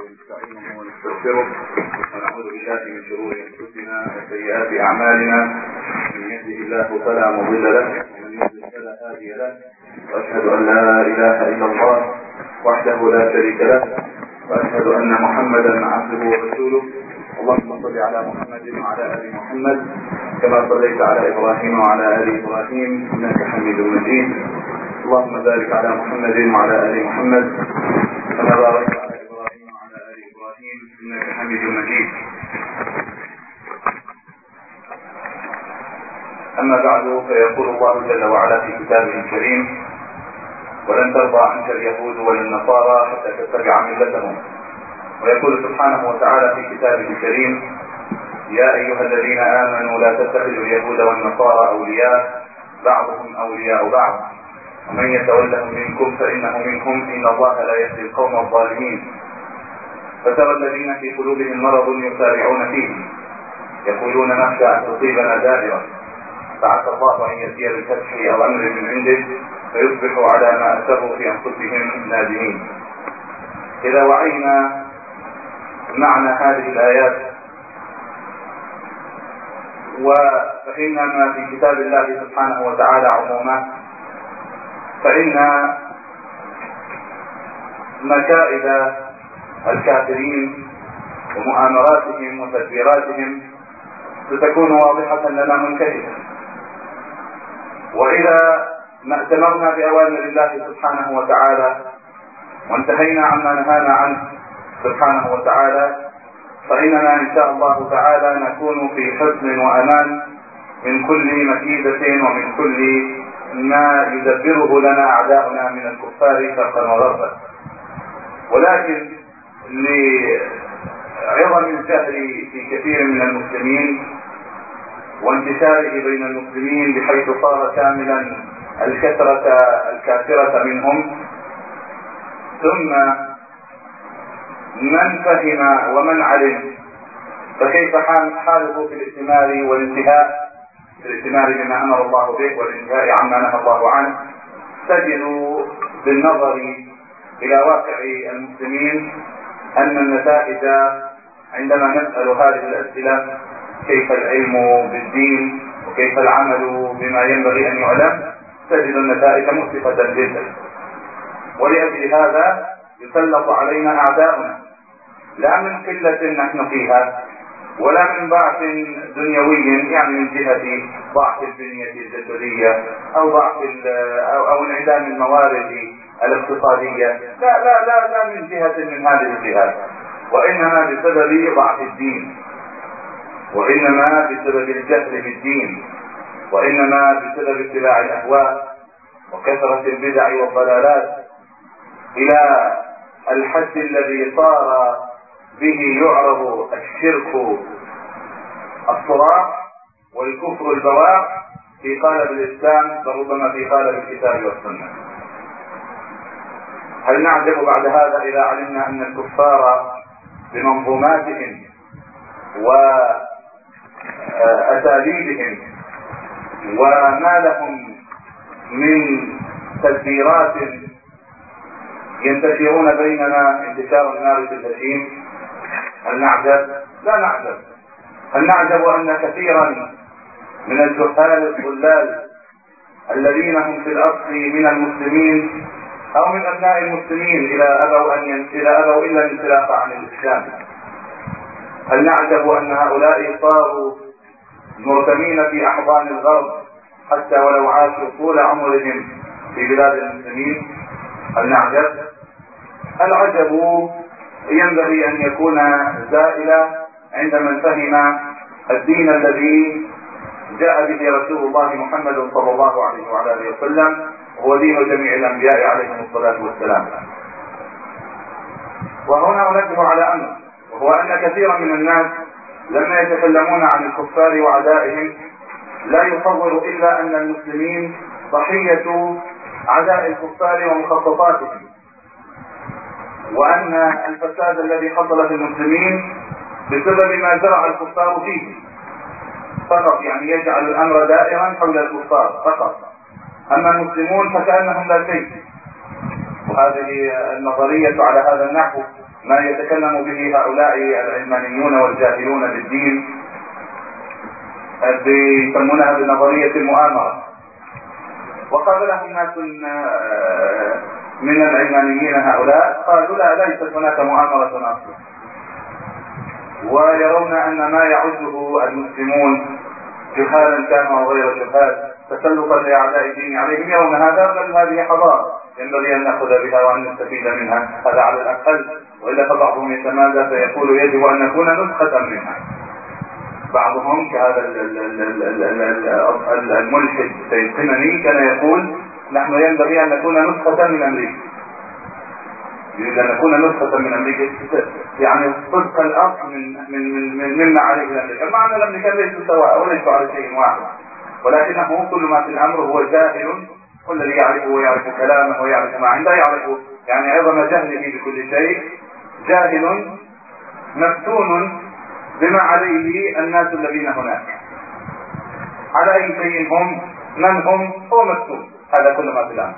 ونستعينه ونستغفره ونعوذ بالله من شرور انفسنا وسيئات اعمالنا. من يهده الله فلا مضل له ومن يضلل فلا هادي له، واشهد ان لا اله الا الله وحده لا شريك له، واشهد ان محمدا عبده ورسوله. اللهم صل على محمد وعلى ال محمد كما صليت على ابراهيم وعلى ال ابراهيم انك حميد مجيد. اللهم بارك على محمد وعلى ال محمد كما باركت على ابراهيم وعلى ال ابراهيم انك حميد مجيد. اما بعد، فيقول الله جل وعلا في كتابه الكريم: ولن ترضى عنك اليهود ولا النصارى حتى تتبع ملتهم. ويقول سبحانه وتعالى في كتابه الكريم: يا ايها الذين امنوا لا تتخذوا اليهود والنصارى اولياء بعضهم اولياء بعض ومن يتولهم منكم فانه منهم ان الله لا يهدي القوم الظالمين. فترى الذين في قلوبهم مرض يسارعون فيه يقولون نخشى ان تصيبنا دائره فعسى الله ان ياتي بالفتح او امر من عنده فيصبحوا على ما اسروا في انفسهم نادمين. اذا وعينا معنى هذه الايات وفهمنا ما في كتاب الله سبحانه وتعالى عموما، فإن مكائد الكافرين ومؤامراتهم وتدبيراتهم ستكون واضحة لنا منكشفة. وإذا ما ائتمرنا بأوامر الله سبحانه وتعالى وانتهينا عما نهانا عنه سبحانه وتعالى، فإننا إن شاء الله تعالى نكون في حسن وأمان من كل مكيدة ومن كل ما يدبره لنا أعداؤنا من الكفار شرقا وغربا. ولكن لعظم الجهل في كثير من المسلمين وانتشاره بين المسلمين بحيث صار كاملا الكثرة الكافرة منهم، ثم من فهم ومن علم، فكيف حاله في الائتمار والانتهاء، الائتمار بما امر الله به والانتهاء عما نهى الله عنه. تجد بالنظر الى واقع المسلمين ان النتائج عندما نسأل هذه الاسئلة: كيف العلم بالدين وكيف العمل بما ينبغي ان يعلم، تجد النتائج مؤسفة جدا. ولأجل هذا يسلط علينا اعداؤنا، لا من قلة نحن فيها ولا من ضعف دنيوي، يعني من جهة ضعف البنية الجسدية او ضعف او انعدام الموارد الاقتصادية، لا من جهة من هذه الجهات، وانما بسبب ضعف الدين، وانما بسبب الجهل بالدين، وانما بسبب اتباع الاهواء وكثرة البدع والضلالات الى الحد الذي صار به يعرض الشرك الصراح والكفر البواح في قالب الإسلام، بل ربما في قالب الكتاب والسنة. هل نعجب بعد هذا إذا علمنا أن الكفار بمنظوماتهم وأساليبهم وما لهم من تدبيرات ينتشرون بيننا انتشار النار في الهشيم؟ هل نعجب؟ لا نعجب. هل نعجب أن كثيرا من الجهال الضلال الذين هم في الأصل من المسلمين أو من أبناء المسلمين إذا أبوا إلا الانسلاخ عن الإسلام، هل نعجب أن هؤلاء صاروا مرتمين في أحضان الغرب حتى ولو عاشوا طول عمرهم في بلاد المسلمين؟ هل نعجب؟ العجب ينبغي أن يكون زائلا عند من فهم الدين الذي جاء به رسول الله محمد صلى الله عليه وعلى آله وسلم، هو دين جميع الأنبياء عليهم الصلاة والسلام. وهنا أنبه على أمر، وهو أن كثيرا من الناس لما يتكلمون عن الكفار وعدائهم لا يصور إلا أن المسلمين ضحية عداء الكفار ومخططاتهم، وأن الفساد الذي حصل في المسلمين بسبب ما زرع الكفار فيه فقط، يعني يجعل الأمر دائرا حول الكفار فقط، أما المسلمون فكأنهم لا شيء. وهذه النظرية على هذا النحو ما يتكلم به هؤلاء العلمانيون والجاهلون بالدين، يسمونها بنظرية المؤامرة. وقابلهم ناس من العلمانيين هؤلاء قالوا لا، ليست هناك مؤامرة أصلا، ويرون أن ما يعده المسلمون جهالا كانوا أو غير جهال تسلطا لأعداء الدين عليهم يرون هذا، بل هذه حضارة ينبغي أن نأخذ بها وأن نستفيد منها، هذا على الأقل. وإلا فبعضهم يتمادى فيقول يجب أن نكون نسخة منها. بعضهم كهذا الملحد سيد قمني كان يقول نحن ينبغي أن نكون نسخة من أمريكا، يريد أن نكون نسخة من أمريكا، يعني صدق الأصل مما عليه الأمريكان، مع أن الأمريكان ليسوا سواء وليسوا على شيء واحد، ولكنه كل ما في الأمر هو جاهل، والذي يعرفه ويعرف كلامه ويعرف ما عنده يعرف يعني عظم جهله بكل شيء، جاهل مفتون بما عليه الناس الذين هناك، على أي شيء هم، من هم، هو مفتون. هذا كل ما في الأمر.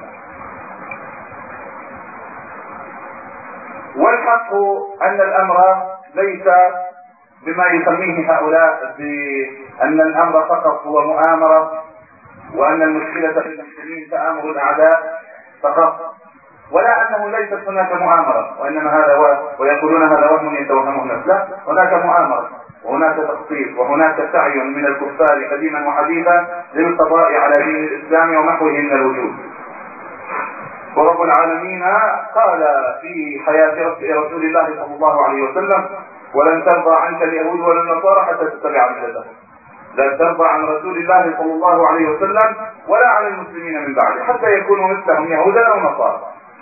والحق أن الأمر ليس بما يسميه هؤلاء بأن الأمر فقط هو مؤامرة، وأن المشكلة في المسلمين تآمر الأعداء فقط، ولا أنه ليست هناك مؤامرة، وإنما هذا ويقولون هذا وهم يتوهمه الناس. لا، هناك مؤامرة وهناك تخطيط وهناك سعي من الكفار قديما وحديثا للقضاء على دين الإسلام ومحوه من الوجود. ورب العالمين قال في حياة رسول الله صلى الله عليه وسلم ولن ترضى عنك اليهود ولا النصارى حتى تتبع ملتهم. لن ترضى عن رسول الله صلى الله عليه وسلم ولا عن المسلمين من بعده حتى يكونوا مثلهم يهودا أو نصارى.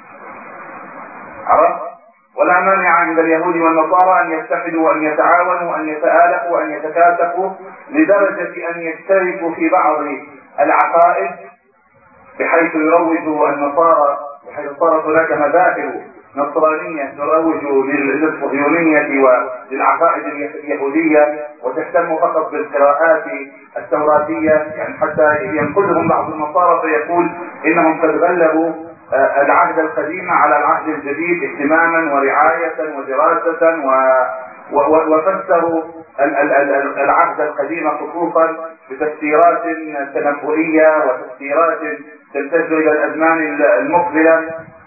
عرفت؟ ولا مانع عند اليهود والنصارى أن يتحدوا وأن يتعاونوا وأن يتآلفوا وأن يتكاتفوا لدرجة أن يشتركوا في بعض العقائد، بحيث يروج النصارى، بحيث صارت هناك مذاهب نصرانية تروج للصهيونية وللعقائد اليهودية وتهتم فقط بالقراءات التوراتية، يعني حتى ينقدهم بعض النصارى فيقول إنهم قد غلبوا العهد القديم على العهد الجديد اهتماما ورعاية ودراسة وفسروا العهد القديم خصوصا بتفسيرات تنبؤية وتفسيرات تمتد إلى الأزمان المقبلة.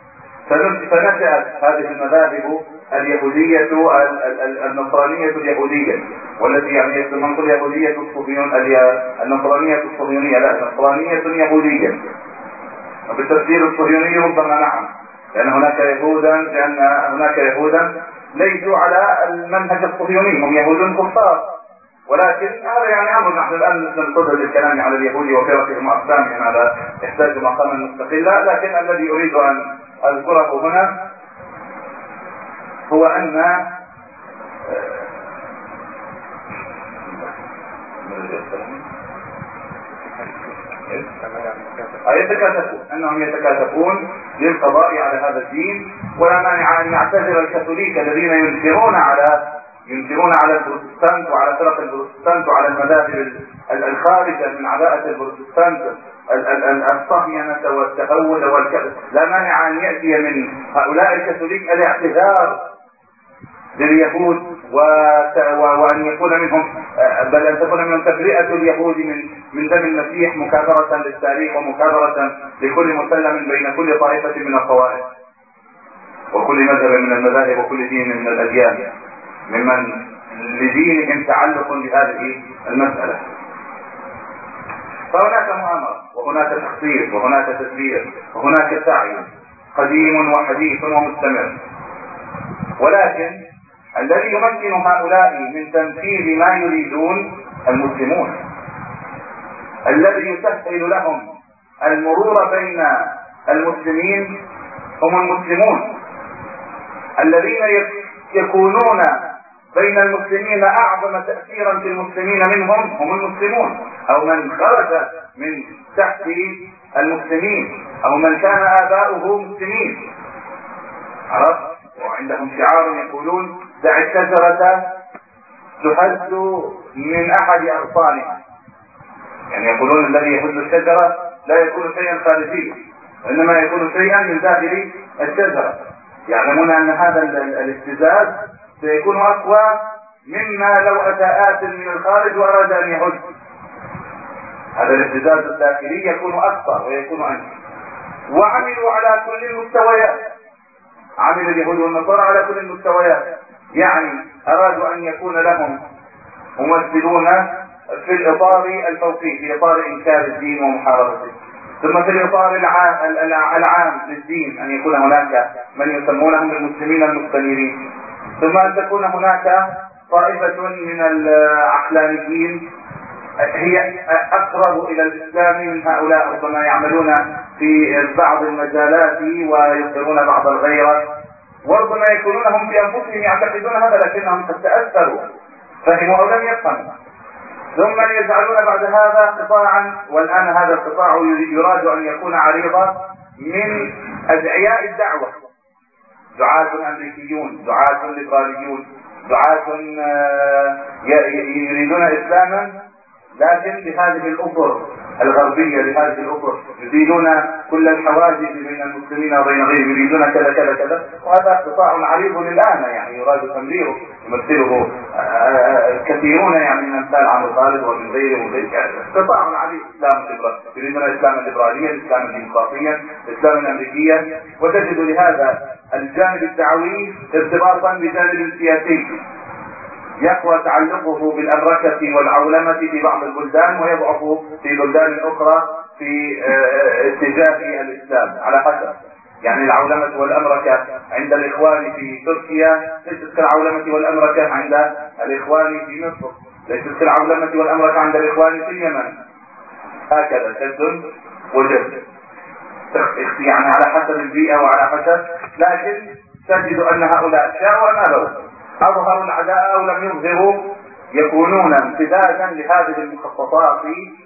فنشأت هذه المذاهب اليهودية النصرانية اليهودية، والتي يعني يسمونها اليهودية النصرانية الصهيونية، لا، نصرانية يهودية، وبالتفسير الصهيوني ربما نعم، لأن هناك يهودا ليسوا على المنهج الصهيوني، هم يهود كفار، ولكن هذا يعني أمر نحن الآن ننتظر للكلام على اليهود وفرقهم وأقسامهم، هذا يحتاج مقاما مستقلا. لكن الذي أريد أن أذكره هنا هو أن أنهم يتكاتفون للقضاء على هذا الدين. ولا مانع أن يعتذر الكاثوليك الذين ينكرون على البروتستانت وعلى فرق البروتستانت وعلى المذاهب الخارجة من عداءة البروتستانت الصهينة والتهود والكذب. لا مانع أن يأتي من هؤلاء الكاثوليك الاعتذار لليهود وأن يكون منهم، بل أن تكون منهم تبرئة اليهود من دم المسيح مكابرة للتاريخ ومكابرة لكل مسلم بين كل طائفة من الطوائف وكل مذهب من المذاهب وكل دين من الأديان ممن لدينهم تعلق بهذه المسألة. فهناك مؤامرة وهناك تخطيط وهناك تدبير وهناك سعي قديم وحديث ومستمر، ولكن الذي يمكن هؤلاء من تنفيذ ما يريدون المسلمون، الذي يسهل لهم المرور بين المسلمين هم المسلمون، الذين يكونون بين المسلمين أعظم تأثيرا في المسلمين منهم هم المسلمون، أو من خرج من تحت المسلمين، أو من كان آباؤه مسلمين. عرفت؟ وعندهم شعار يقولون دع الشجرة تهز من أحد أغصانها، يعني يقولون الذي يهز الشجرة لا يكون شيئا خارجيا، وإنما يكون شيئا من داخل الشجرة. يعلمون أن هذا الابتزاز سيكون أقوى مما لو أتى آت من الخارج وأراد أن يهد. هذا الابتزاز الداخلي يكون أكثر ويكون أنجح. وعملوا على كل المستويات، عمل اليهود والنصارى على كل المستويات، يعني أرادوا أن يكون لهم ممثلون في الإطار الفوقي، في إطار إنكار الدين ومحاربته، ثم في الإطار العام للدين أن يكون هناك من يسمونهم المسلمين المستنيرين، ثم أن تكون هناك طائفة من العقلانيين هي أقرب إلى الإسلام من هؤلاء، ربما يعملون في بعض المجالات ويظهرون بعض الغيرة، وربما يكونون هم في أنفسهم يعتقدون هذا لكنهم قد تأثروا، فهموا أو لم يفهموا، ثم يجعلون بعد هذا قطاعا، والآن هذا القطاع يراد أن يكون عريضة من أدعياء الدعوة، دعاة أمريكيون، دعاة ليبراليون، دعاة يريدون إسلاما لكن بهذه الأطر الغربية، بهذه الأطر يزيلون كل الحواجز بين المسلمين وبين غيرهم، يريدون كذا كذا كذا، وهذا قطاع عريض الآن يعني يراد تمريره، يمثله كثيرون يعني من أمثال عمرو خالد ومن غيره ومن غيره، قطاع عريض يريدون إسلاما ليبراليا، إسلاما ديمقراطيا، إسلاما أمريكيا، وتجد لهذا الجانب الدعوي ارتباطا بجانب سياسي يقوى تعلقه بالأمركة والعولمة في بعض البلدان ويضعف في بلدان أخرى في اتجاه الإسلام على حسب. يعني العولمة والأمركة عند الإخوان في تركيا ليست كالعولمة والأمركة عند الإخوان في مصر، ليست كالعولمة والأمركة عند الإخوان في اليمن، هكذا شد وجد، يعني على حسب البيئة وعلى حسب. لكن تجد أن هؤلاء شاءوا أم أبوا، أظهروا العداء أو لم يظهروا، يكونون امتدادا لهذه المخططات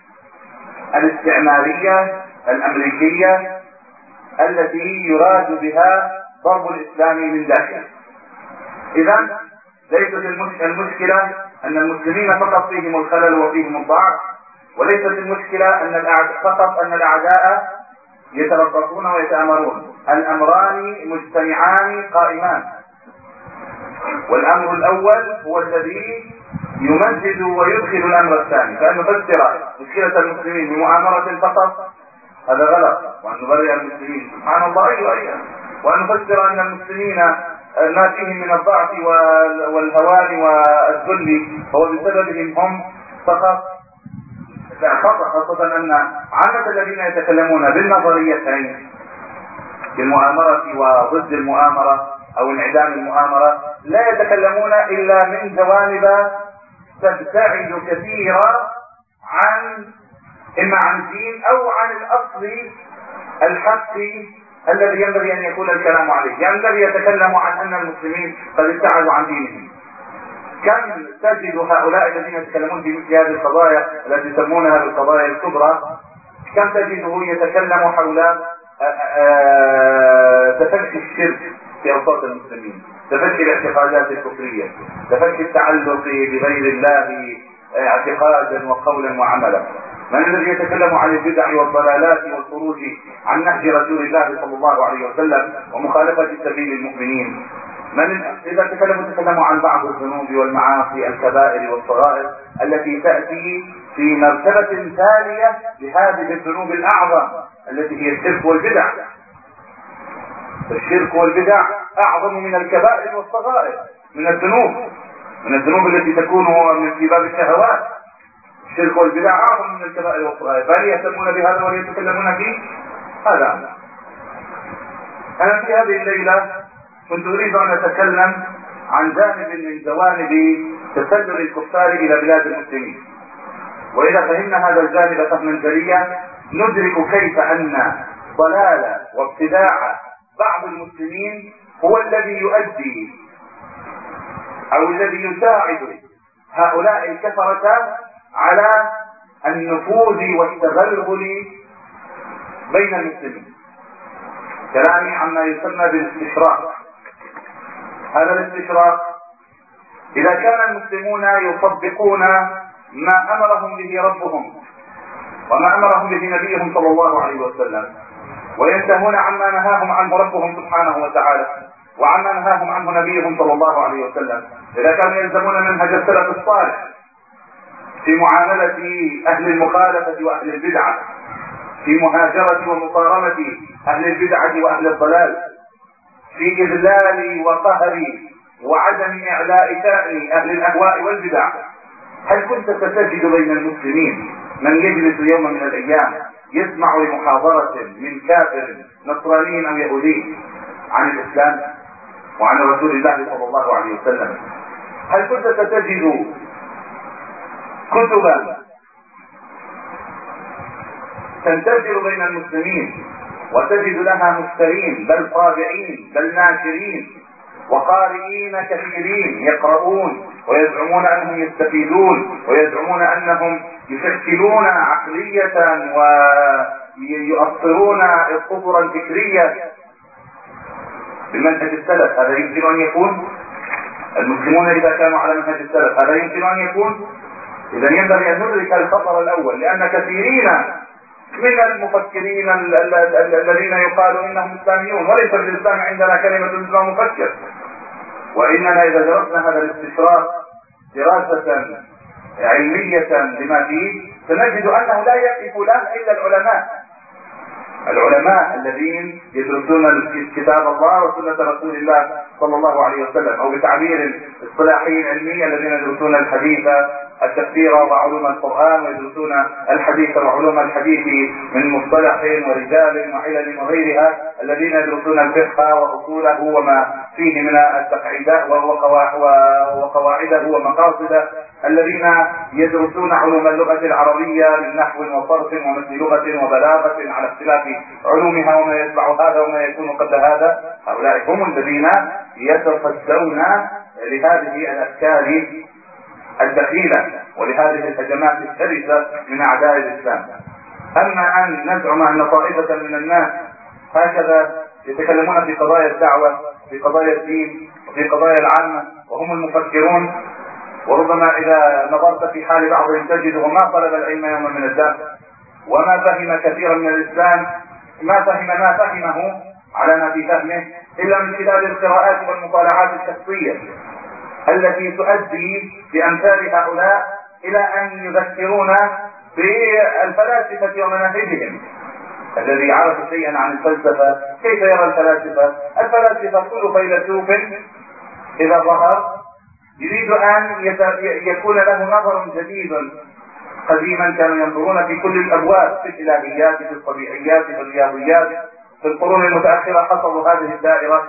الاستعمارية الأمريكية التي يراد بها ضرب الإسلام من داخل. إذن ليست المشكلة أن المسلمين فقط فيهم الخلل وفيهم الضعف، وليست المشكلة أن فقط أن الأعداء يتربصون ويتآمرون، الأمران مجتمعان قائمان، والأمر الأول هو الذي يمدد ويدخل الأمر الثاني، فأن نفسر مشكلة المسلمين بمؤامرة فقط هذا غلط، وأن نبرئ المسلمين سبحان الله أيضا، وأن نفسر أن المسلمين ما فيهم من الضعف والهوان والذل هو بسببهم هم فقط، لا خطأ، خاصة أن عامة الذين يتكلمون بالنظريتين بالمؤامرة وضد المؤامرة أو انعدام المؤامرة لا يتكلمون إلا من جوانب تبتعد كثيرا عن إما عن الدين أو عن الأصل الحقي الذي ينبغي أن يكون الكلام عليه، يعني الذي يتكلم عن أن المسلمين قد ابتعدوا عن دينهم. كم تجد هؤلاء الذين يتكلمون في مثل هذه القضايا التي يسمونها بالقضايا الكبرى، كم تجده يتكلم حول تفشي الشرك في أوساط المسلمين، تفشي الاعتقادات الكفرية، تفشي التعلق بغير الله اعتقادا وقولا وعملا. من الذي يتكلم عن البدع والضلالات والخروج عن نهج رسول الله صلى الله عليه وسلم ومخالفة سبيل المؤمنين؟ من إذا تكلموا عن بعض الذنوب والمعاصي الكبائر والصغائر التي تأتي في مرتبة تالية لهذه الذنوب الأعظم التي هي الشرك والبدع. الشرك والبدع أعظم من الكبائر والصغائر، من الذنوب التي تكون في باب الشهوات. الشرك والبدع أعظم من الكبائر والصغائر، بل يهتمون بهذا ويتكلمون فيه. هذا أنا في هذه الليلة كنت أريد أن أتكلم عن جانب من جوانب تسلل الكفار إلى بلاد المسلمين، وإذا فهمنا هذا الجانب فهما جليا ندرك كيف أن ضلال وابتداع بعض المسلمين هو الذي يؤدي أو الذي يساعد هؤلاء الكفرة على النفوذ والتغلغل بين المسلمين. كلامي عما يسمى بالاستشراق. هذا الاستشراق إذا كان المسلمون يطبقون ما أمرهم به ربهم وما أمرهم به نبيهم صلى الله عليه وسلم، وينتهون عما نهاهم عنه ربهم سبحانه وتعالى، وعما نهاهم عنه نبيهم صلى الله عليه وسلم، إذا كانوا يلزمون منهج السلف الصالح في معاملة أهل المخالفة وأهل البدعة، في مهاجرة ومقارنة أهل البدعة وأهل الضلال، في إذلال وقهر وعدم إعلاء شأن أهل الأهواء والبدع، هل كنت ستجد بين المسلمين من يجلس يوم من الأيام يسمع لمحاضرة من كافر نصراني أو يهودي عن الإسلام وعن رسول الله صلى الله عليه وسلم؟ هل كنت ستجد كتبا تنتشر بين المسلمين وتجد لها مشترين بل طابعين بل ناشرين وقارئين كثيرين يقرؤون ويزعمون أنهم يستفيدون ويزعمون أنهم يشكلون عقلية ويؤثرون الخطرة الفكرية بمنهج السلف؟ هذا يمكن أن يكون؟ المسلمون إذا كانوا على منهج السلف هذا يمكن أن يكون؟ إذا ينبغي أن ندرك الخطر الأول، لأن كثيرين من المفكرين الذين يقالوا إنهم إسلاميون، وليس في الإسلام عندنا كلمة اسمها مفكر، وإننا إذا درسنا هذا الاستشراق دراسة علمية لما فيه سنجد أنه لا يقف له إلا العلماء الذين يدرسون كتاب الله وسنة رسول الله صلى الله عليه وسلم، أو بتعبير اصطلاحي علمي الذين يدرسون الحديث التفسير وعلوم القرآن ويدرسون الحديث وعلوم الحديث من مصطلح ورجال وعلل وغيرها، الذين يدرسون الفقه وأصوله وما فيه من التقعيدات وقواعده ومقاصده، الذين يدرسون علوم اللغة العربية من نحو وصرف ومثل لغة وبلاغة على اختلاف علومها وما يتبع هذا وما يكون قبل هذا. هؤلاء هم الذين يتصدون لهذه الأفكار الدخيلة ولهذه الهجمات الشرسة من أعداء الإسلام. أما أن نزعم أن طائفة من الناس هكذا يتكلمون في قضايا الدعوة في قضايا الدين وفي قضايا العامة وهم المفكرون، وربما إذا نظرت في حال بعضهم تجده ما طلب العلم يوما من الدهر وما فهم كثيرا من الإسلام، ما فهمه على ما في فهمه إلا من خلال القراءات والمطالعات الشخصية التي تؤدي بأمثال هؤلاء إلى أن يذكرونا بالفلاسفة ومناهجهم. الذي عرف شيئا عن الفلسفة كيف يرى الفلاسفة؟ الفلاسفة كل فيلسوف إذا ظهر يريد أن يكون له نظر جديد. قديما كانوا ينظرون في كل الأبواب، في الإلهيات في الطبيعيات في الرياضيات. في القرون المتأخرة حصلوا هذه الدائرة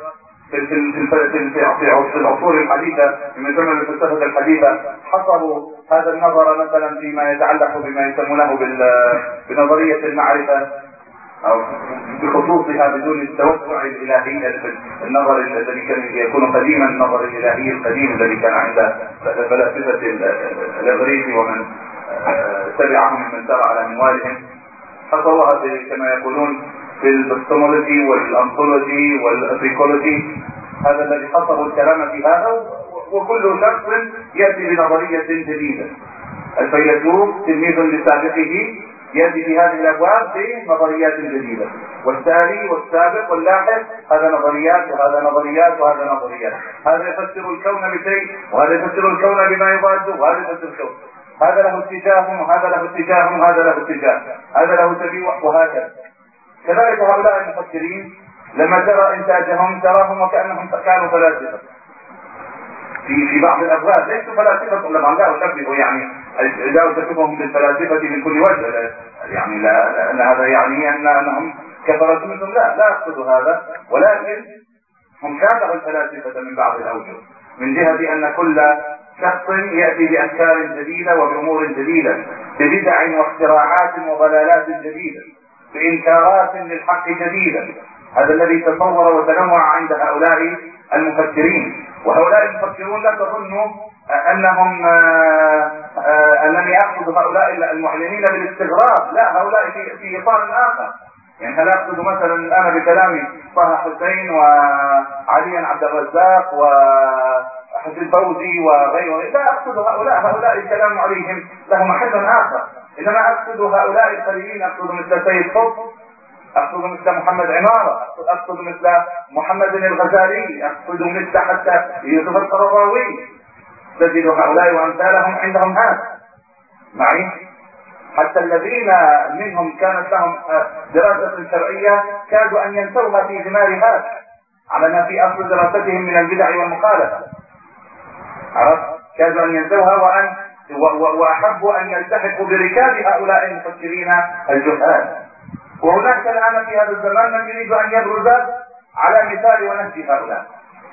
في العصور الحديثة من زمن الفلسفة الحديثة، حصلوا هذا النظر مثلا فيما يتعلق بما يسمونه بنظرية المعرفة أو بخصوصها بدون التوسع الإلهي. النظر الذي كان يكون قديما النظر الإلهي القديم الذي كان عند فلاسفة الإغريق ومن تبعهم من سار على منوالهم، حصلوها كما يقولون في البستمولوجي والأنطولوجي والأفريكولوجي. هذا الذي حصل الكلام في هذا، وكل شخص يأتي بنظرية جديدة. الفيلسوف تلميذ لسابقه يأتي في هذه الأبواب بنظريات جديدة، والتالي والسابق واللاحق هذا نظريات وهذا نظريات وهذا نظريات. هذا يفسر الكون بشيء وهذا يفسر الكون بما يضاده وهذا يفسر الكون. هذا له اتجاه وهذا له اتجاه وهذا له اتجاه، هذا له سبيل وهكذا. كذلك هؤلاء المفكرين لما ترى إنتاجهم تراهم وكأنهم كانوا فلاسفة في بعض الأبواب. ليسوا فلاسفة طبعا، لا أشبه يعني لا أشبههم بالفلاسفة من كل وجه، يعني لا هذا يعني أنهم كفرة مثلهم، لا أقصد هذا، ولكن هم شابهوا الفلاسفة من بعض الأوجه، من جهة أن كل شخص يأتي بأفكار جديدة وبأمور جديدة، ببدع واختراعات وضلالات جديدة، بإنكارات للحق جديدة. هذا الذي تصور وتنوع عند هؤلاء المفكرين. وهؤلاء المفكرون لا تظنوا أنني أقصد هؤلاء المعلنين بالاستغراب، لا، هؤلاء في إطار آخر. يعني هل أقصد مثلا أنا بكلامي طه حسين وعلي عبد الرزاق وحسين فوزي وغيره، لا أقصد هؤلاء الكلام عليهم له محل آخر، إنما أقصد هؤلاء القليلين، أقصد مثل سيد قطب أقصد مثل محمد عمارة، أقصد مثل محمد الغزالي، أقصد مثل حتى يوسف القرضاوي. تجد هؤلاء وأمثالهم عندهم هذا معي. حتى الذين منهم كانت لهم دراسة شرعية كادوا أن ينسوها في ثمار هذا، على ما في أصل دراستهم من البدع والمخالفة. عرفت؟ كادوا أن ينسوها وأحبوا أن يلتحقوا بركاب هؤلاء المفكرين الجهال. وهناك الآن في هذا الزمان من يريد أن يبرز على مثال ونهج هؤلاء،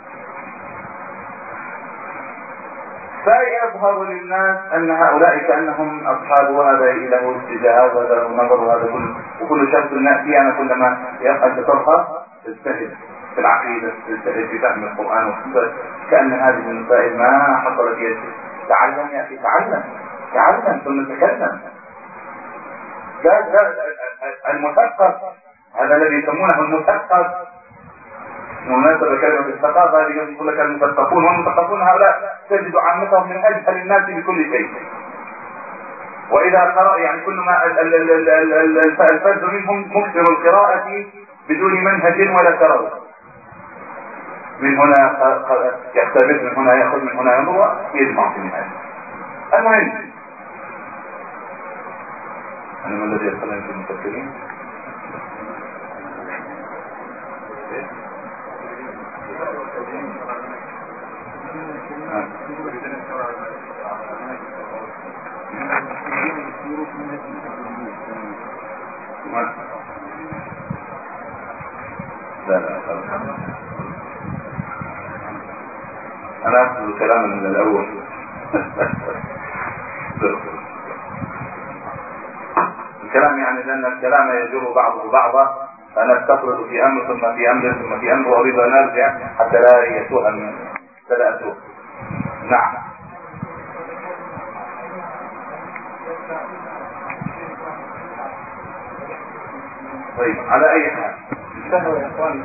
فيظهر للناس أن هؤلاء كأنهم أصحاب وهذا له اتجاه وهذا له نظر وهذا كله، وكل شخص نأتي أنا كلما أنت تظهر تجتهد في العقيدة، تجتهد في فهم القرآن والسنة، كأن هذه المسائل ما حصل فيها شيء. تعلم يا أخي، تعلم ثم تكلم. لا المثقف هذا الذي يسمونه المثقف، بمناسبة كلمة الثقافة هذه يقول لك المثقفون، والمثقفون هؤلاء تجد عامتهم من أجهل الناس بكل شيء. وإذا قرأ يعني كل ما الفرد منهم مكثر القراءة بدون منهج ولا ترى، من هنا يختبر، من هنا يأخذ، من هنا ينظر، يجمع في النهاية. المهم أنا ما الذي يتكلم في المفكرين؟ لا أنا أخذ كلاما من الأول. الكلام يعني لأن الكلام يجر بعضه بعضا، فأنا استطرد في أمر ثم في أمر ثم في أمر، وأريد أن أرجع حتى لا يسوء من ثلاثه. نعم. طيب على أي حال انتهوا يا إخواني.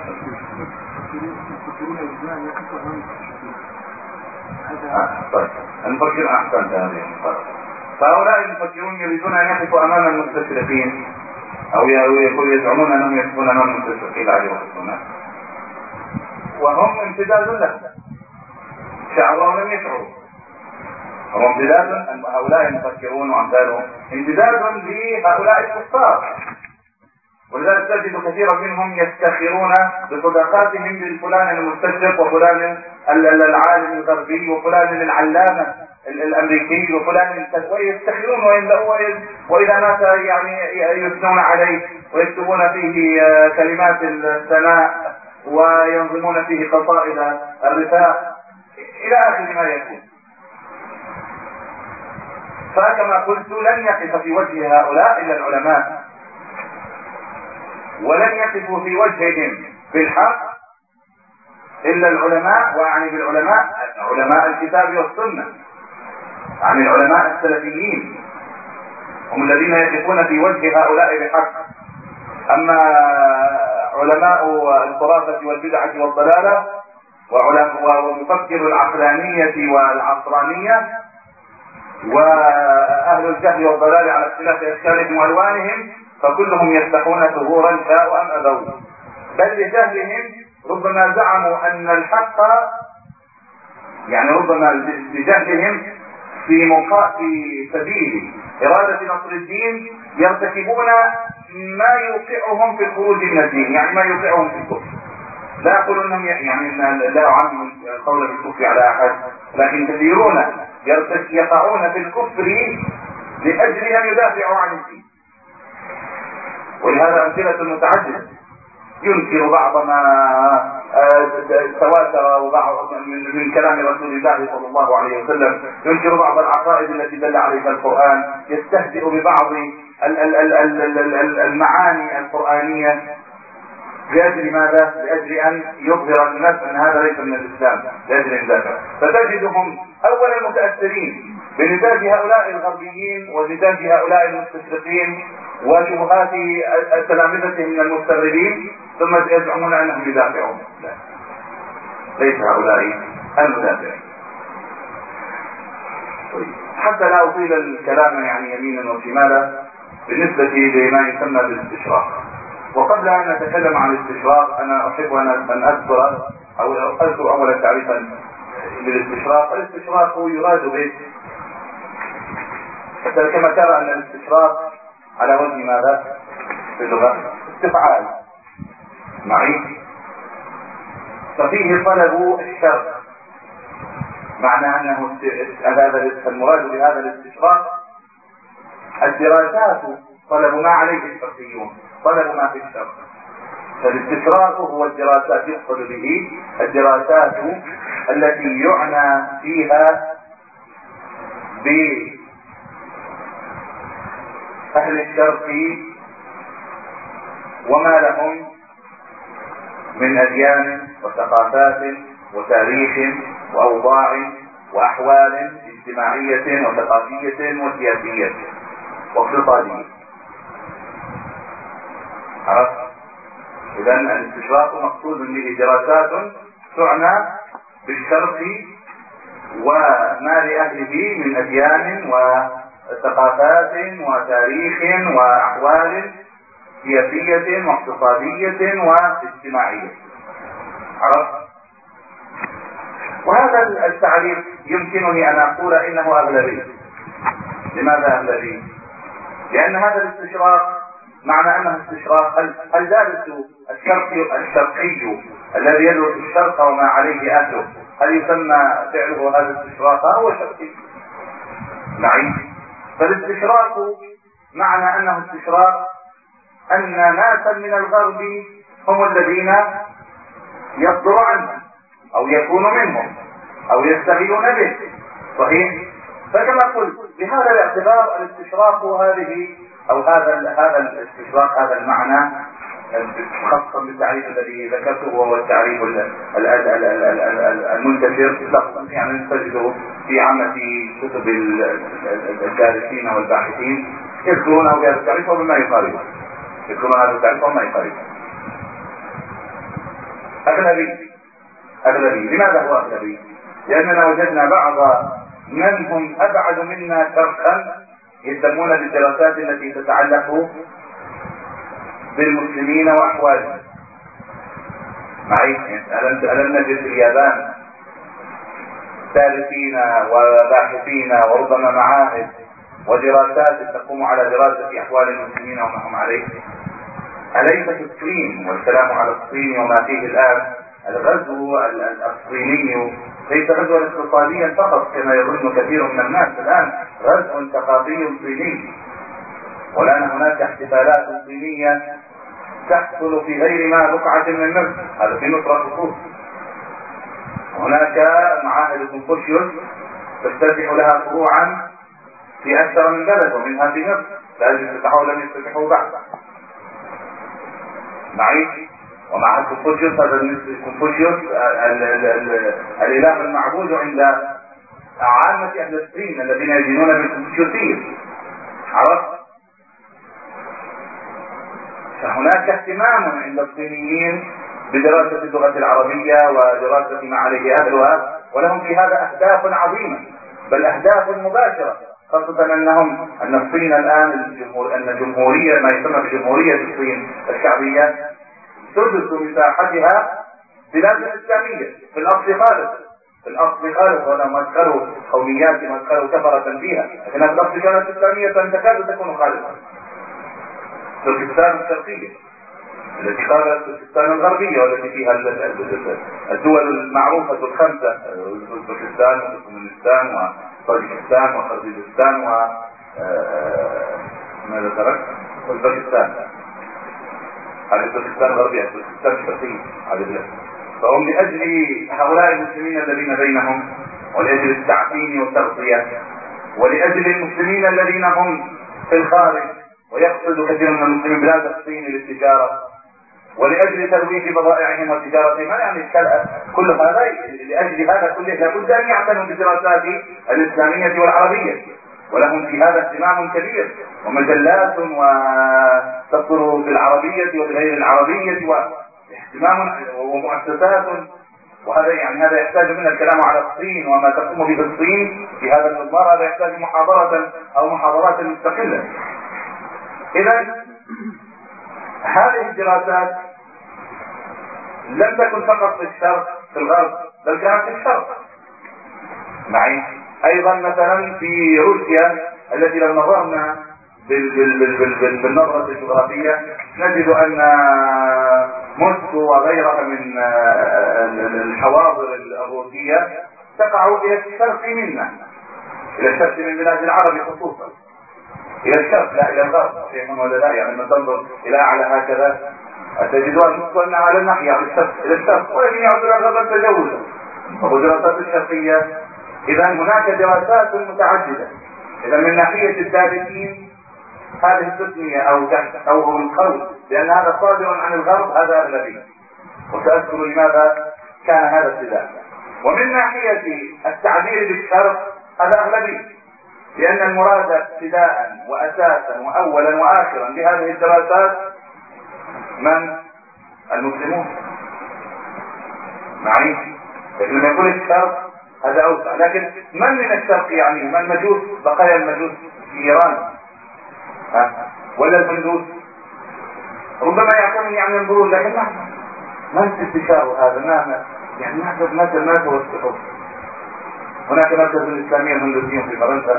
طيب المفكر أحسن هذه المقارنة. فهؤلاء المفكرون يريدون أن يقفوا أمام المستشرقين، أو يزعمون أنهم يقفون أمام المستشرقين عليهم السنة، وهم امتداد لهم، شعروا لم يشعروا. هم امتداد، هؤلاء المفكرون وأمثالهم امتداد لهؤلاء الكفار. ولذلك تجد كثيرا منهم يفتخرون بصداقاتهم بالفلان المستشرق وفلان العالم الغربي وفلان العلامة الامريكي وفلان، ويفتخرون ويملؤوا، واذا مات يعني يثنون عليه ويكتبون فيه كلمات الثناء وينظمون فيه قصائد الرثاء الى اخر ما يكون. فكما قلت لن يقف في وجه هؤلاء الا العلماء، ولن يقفوا في وجههم بالحق الا العلماء. واعني بالعلماء علماء الكتاب والسنة، يعني العلماء السلفيين هم الذين يقفون في وجه هؤلاء بحق. اما علماء الخرافة والبدعة والضلالة ومفكر العقلانية والعصرانية واهل الجهل والضلال على اختلاف اشكالهم والوانهم، فكلهم يفتحون ثغورا شاءوا ام ابوا، بل لجهلهم ربما زعموا ان الحق، يعني ربما لجهلهم في سبيل إرادة نصر الدين يرتكبون ما يوقعهم في الخروج من الدين، يعني ما يوقعهم في الكفر. لا أقول أنهم يعني لا أعمم القول بالكفر على أحد، لكن كثيرون يقعون في الكفر لأجل أن يدافعوا عن الدين. ولهذا أمثلة متعددة. ينكر بعض ما تواتر وبعض من كلام رسول الله صلى الله عليه وسلم، ينكر بعض العقائد التي دل عليها القرآن، يستهزئ ببعض المعاني القرآنية لأجل ماذا؟ لأجل أن يظهر الناس أن هذا ليس من الإسلام، لأجل ذلك. فتجدهم أولا متأثرين بمزاج هؤلاء الغربيين ومزاج هؤلاء المستشرقين وشبهات تلامذتهم من المستغربين، ثم يزعمون أنهم يدافعون. لا، ليس هؤلاء المدافعين. حتى لا أطيل الكلام يعني يمينا وشمالا، بالنسبة لما يسمى بالاستشراق، وقبل ان نتكلم عن الاستشراق انا احب ان اذكر اولا تعريفا للاستشراق. الاستشراق يراد به كما ترى ان الاستشراق على وزن ماذا في اللغه؟ استفعال معي، ففيه طلب الشرق، معنى انه المراد بهذا الاستشراق الدراسات طلب ما عليه الشرقيون، طلب ما في الشرق. فالاستشراق هو الدراسات، يقصد به الدراسات التي يعنى فيها بأهل الشرق وما لهم من أديان وثقافات وتاريخ وأوضاع وأحوال اجتماعية وثقافية وسياسية واقتصادية. عرفت؟ إذن الاستشراق مقصود به دراسات تعنى بالشرق وما لأهله من أديان وثقافات وتاريخ وأحوال سياسية واقتصادية واجتماعية. عرفت؟ وهذا التعريف يمكنني أن أقول إنه أغلبي. لماذا أغلبي؟ لأن هذا الاستشراق معنى أنه استشراق هل دارس الشرقي الذي يدرس الشرق وما عليه أهله هل يسمى فعله هذا الاستشراق؟ هو شرقي معي. فالاستشراق معنى أنه استشراق أن ناسا من الغرب هم الذين يصدر عنهم أو يكون منهم أو يشتغلون به. صحيح؟ فكما قلت بهذا الاعتبار الاستشراق هذه أو هذا الاستشراق هذا المعنى خاصة بالتعريف الذي ذكرته وهو التعريف المنتشر يعني نستجده في عامة كتب الدارسين والباحثين يذكرونه بهذا التعريف وبما يقاربه، يذكرون هذا التعريف وما يقاربه. أغلبي. لماذا هو أغلبي؟ لأننا وجدنا بعض من هم أبعد منا شرقا يهتمون بالدراسات التي تتعلق بالمسلمين وأحوالهم. معي؟ ألم نجد في اليابان دارسين وباحثين وربما معاهد ودراسات تقوم على دراسة أحوال المسلمين وما هم عليه؟ أليس في الصين والكلام على الصين وما فيه الآن الغزو الصيني ليس غزوا اقتصاديا فقط كما يظن كثير من الناس الآن، غزو ثقافي صيني، ولأن هناك احتفالات صينية تحصل في غير ما بقعة من مصر، هذا في مصر الخصوص. هناك معاهد كونفوشيوس تفتتح لها فروعا في أكثر من بلد ومنها في مصر، لأجل افتتحوا ولم يفتتحوا بعد. معي؟ ومع كونفوشيوس هذا كونفوشيوس الإله المعبود عند عامة أهل الصين الذين يدينون بالكونفوشيوسية. عرفت؟ فهناك اهتمام عند الصينيين بدراسة اللغة العربية ودراسة ما عليه أهلها، ولهم في هذا أهداف عظيمة بل أهداف مباشرة، خاصة أن الصين الآن أن جمهورية ما يسمى بجمهورية الصين الشعبية تدرس مساحتها بلاد إسلامية في الأصل خالص ولم أدخلوا قوميات وأدخلوا كفرة فيها، لكنها في الأصل كانت إسلامية تكاد تكون خالصة. تركستان الشرقية التي قالت تركستان الغربية والتي فيها الدول المعروفة الخمسة، تركستان وتركمانستان وطاجكستان وقرغيزستان ماذا ترك؟ وأوزبكستان. هذه تركستان الغربية، تركستان الشرقية هذه بلاد. فهم لأجل هؤلاء المسلمين الذين بينهم ولأجل التعفين والتغطية ولأجل المسلمين الذين هم في الخارج ويقصد كثير من المسلمين بلاد الصين للتجارة ولأجل ترويج بضائعهم وتجارتهم، يعني كل هذا لأجل هذا كله لابد أن يعتنوا بالدراسات الإسلامية والعربية، ولهم في هذا اهتمام كبير ومجلات وتصدر بالعربية وبغير العربية واهتمام ومؤسسات. وهذا هذا يحتاج منا الكلام على الصين وما تقوم به الصين في هذا المضمار، هذا يحتاج محاضرة أو محاضرات مستقلة. إذن هذه الدراسات لم تكن فقط في الشرق في الغرب، بل كانت في الشرق معي ايضا. مثلا في روسيا التي لو نظرنا بالنظرة الجغرافية نجد ان موسكو وغيرها من الحواضر الروسية تقع الى الشرق منا، الى الشرق من بلاد العرب خصوصا، الى الشرق لا الى الغرب صحيح ولا لا؟ يعني لما تنظر الى اعلى هكذا تجدون مصطلنا على الناحية الى الشرق، ولكن يعود الى الغرب تجوزا. والدراسات الشرقية اذا هناك دراسات متعددة. اذا من ناحية الدارسين هذه التسمية او القول لان هذا صادر عن الغرب هذا اغلبي، وسأذكر لماذا كان هذا ابتداء. ومن ناحية التعبير بالشرق هذا اغلبي، لان المراد ابتداء واساسا واولا واخرا بهذه الدراسات من؟ المسلمون معي. لكن لما يقول الشرق هذا اوسع، لكن من الشرق يعني؟ من المجوس، بقايا المجوس في ايران ولا الهندوس؟ ربما يعتمد يعني ينظرون، لكن ما استشار هذا ما يعني ما توسعه. هناك مركز الاسلامي الهندوسي في فرنسا،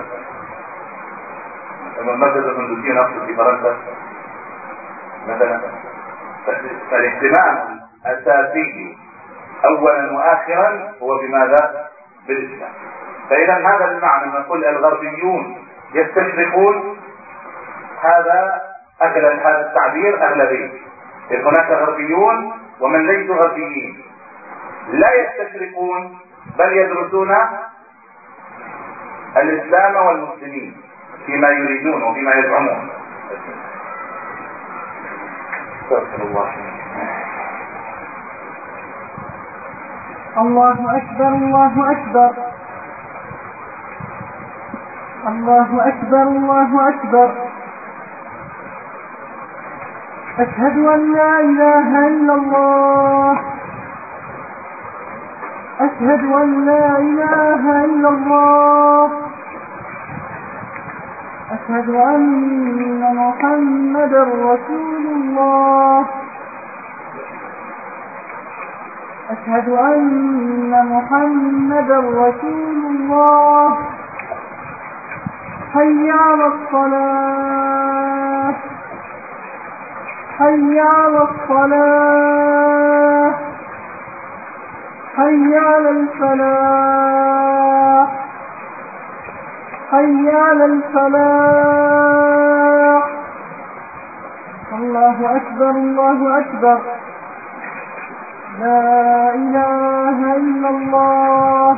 المركز الهندوسي نفسه في فرنسا مثلا. فالاهتمام الاساسي اولا واخرا هو بماذا؟ بالاسلام. فاذا هذا المعنى لما نقول الغربيون يستشرقون هذا اغلب، هذا التعبير اغلبي. هناك غربيون ومن ليسوا غربيين لا يستشرقون بل يدرسون الاسلام والمسلمين فيما يريدون وفيما يزعمون. الله أكبر الله أكبر الله أكبر الله أكبر. أشهد أن لا إله إلا الله أشهد أن لا إله إلا الله أشهد أن محمدا رسول الله أشهد أن محمدا رسول الله. حي على الصلاة حي على الصلاة حي على الفلاح حي على الفلاح. الله أكبر الله أكبر. لا إله إلا الله.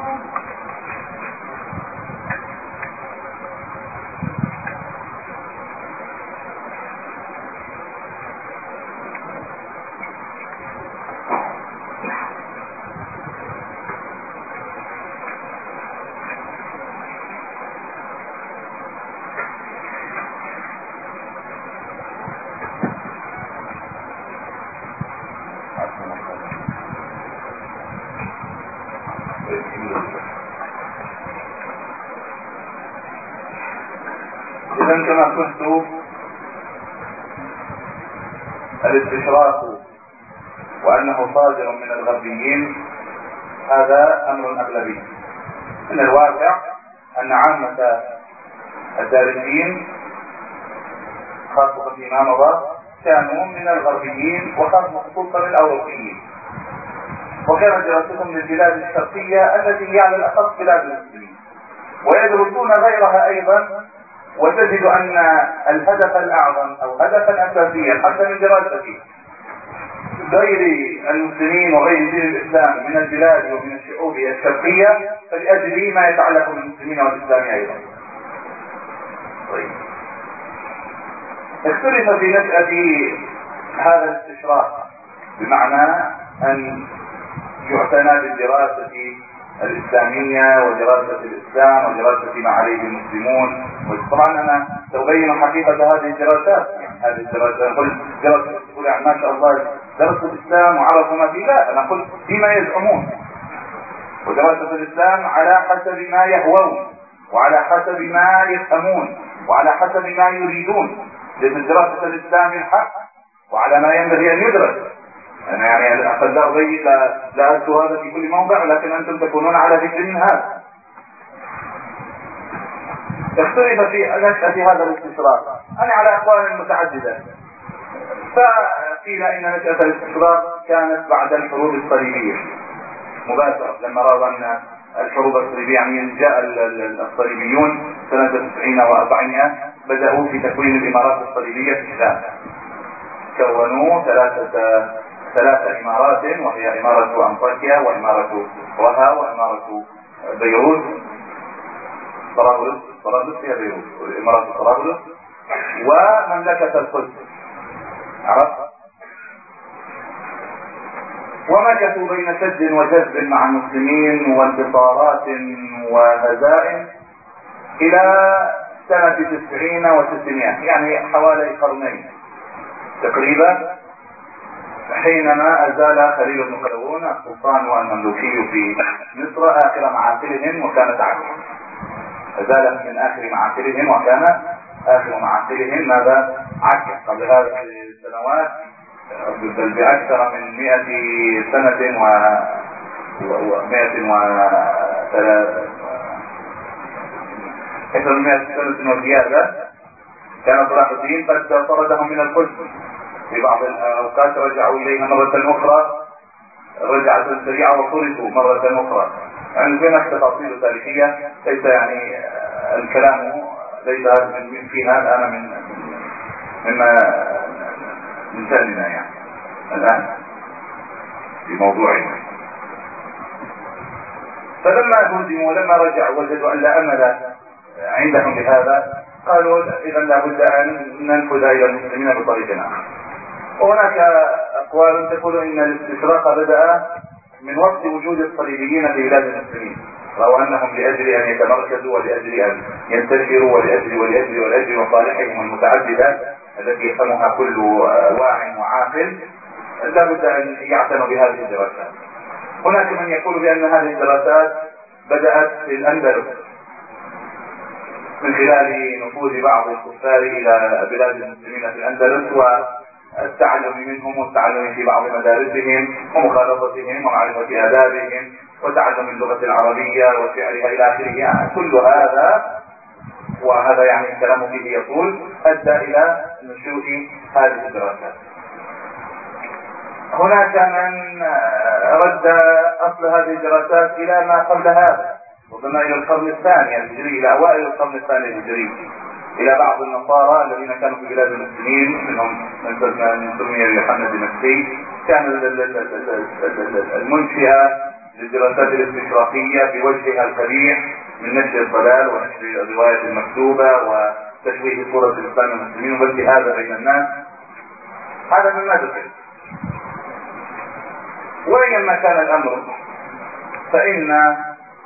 إذن كما قلت الاستشراق وأنه صادر من الغربيين هذا أمر أغلبي. من الواقع أن عامة الدارسين خاصة فيما مضى كانوا من الغربيين وخاصة الأوروبيين، وكانت دراستهم للبلاد الشرقية التي هي على الأخص بلاد المسلمين، ويدرسون غيرها أيضا. وتجد أن الهدف الأعظم أو هدفا أساسيا حتى من دراسة غير المسلمين وغير دين الإسلام من البلاد ومن الشعوب الشرقية فلأجل ما يتعلق بالمسلمين والإسلام أيضا. طيب. اختلف في نشأة هذا الاستشراق، بمعنى أن يعتنى بالدراسة الإسلامية ودراسة الإسلام ودراسة ما عليه المسلمون. وطبعا أنا سأبين حقيقة هذه الدراسات. يعني هذه الدراسات قلت دراسة يعني ما شاء الله درسوا الإسلام وعرفوا ما فيه، لا، أنا قلت فيما يزعمون. ودراسة الإسلام على حسب ما يهوون وعلى حسب ما يفهمون وعلى حسب ما يريدون. لأن دراسة الإسلام الحق وعلى ما ينبغي ان يدرس. انا يعني قد لا اذكر هذا في كل موضع، لكن انتم تكونون على ذكر من هذا. اختلف في نشأة هذا الاستشراق يعني على اقوال متعددة. فقيل ان نشأة الاستشراق كانت بعد الحروب الصليبية مباشرة، لما رأوا ان الحروب الصليبية يعني جاء الصليبيون سنة 90 و400 بدأوا في تكوين الامارات الصليبية في الشام. كونوا ثلاث امارات، وهي امارة انطاكيا وامارة رها وامارة بيروت. طرابلس هي بيروت، امارة طرابلس ومملكة القدس. عرفت؟ ومكثوا بين شد وجذب مع المسلمين وانتصارات وهزائم الى سنة 90 و600، يعني حوالي قرنين تقريبا، حينما ازال خليل بن قلاوون السلطان المملوكي في مصر اخر معاقلهم، وكانت عكس. ازال من اخر معاقلهم وكان اخر معاقلهم ماذا؟ عكا. قبل هذه السنوات بل باكثر من 100 سنة أكثر من 100 سنة وزيادة كان صلاح الدين قد طردهم من القدس. في بعض الأوقات رجعوا إليها مرة أخرى، رجعت السريعة وطردوا مرة أخرى. يعني في هناك تفاصيل تاريخية ليس يعني الكلام ليس فيها الآن مما من شأننا يعني الآن في موضوعنا. فلما هزموا ولما رجعوا وجدوا أن لا أمل عندهم بهذا، قالوا إذا لابد أن ننفذ إلى المسلمين بطريق آخر. وهناك أقوال تقول إن الاستشراق بدأ من وقت وجود الصليبيين في بلاد المسلمين، رأوا أنهم لأجل أن يتمركزوا ولأجل أن ينتشروا ولأجل مصالحهم المتعددة التي يفهمها كل واع وعاقل، لابد أن يعتنوا بهذه الدراسات. هناك من يقول بأن هذه الدراسات بدأت في الأندلس من خلال نفوذ بعض الكفار إلى بلاد المسلمين في الأندلس والتعلم منهم والتعلم في بعض مدارسهم ومخالطتهم ومعرفة آدابهم وتعلم اللغة العربية وشعرها إلى آخره. يعني كل هذا، وهذا يعني الكلام فيه يطول، أدى إلى نشوء هذه الدراسات. هناك من رد أصل هذه الدراسات إلى ما قبل هذا، ربما إلى القرن الثاني الهجري، إلى أوائل القرن الثاني الهجري، إلى بعض النصارى الذين كانوا في بلاد المسلمين، منهم من سمي يوحنا الدمشقي، كان المنشئة للدراسات الاستشراقية بوجهها القبيح من نشر الضلال ونشر الرواية المكتوبة وتشويه صورة الإسلام المسلمين والجهاد بين الناس. هذا مما ذكر. وأيما كان الأمر فإن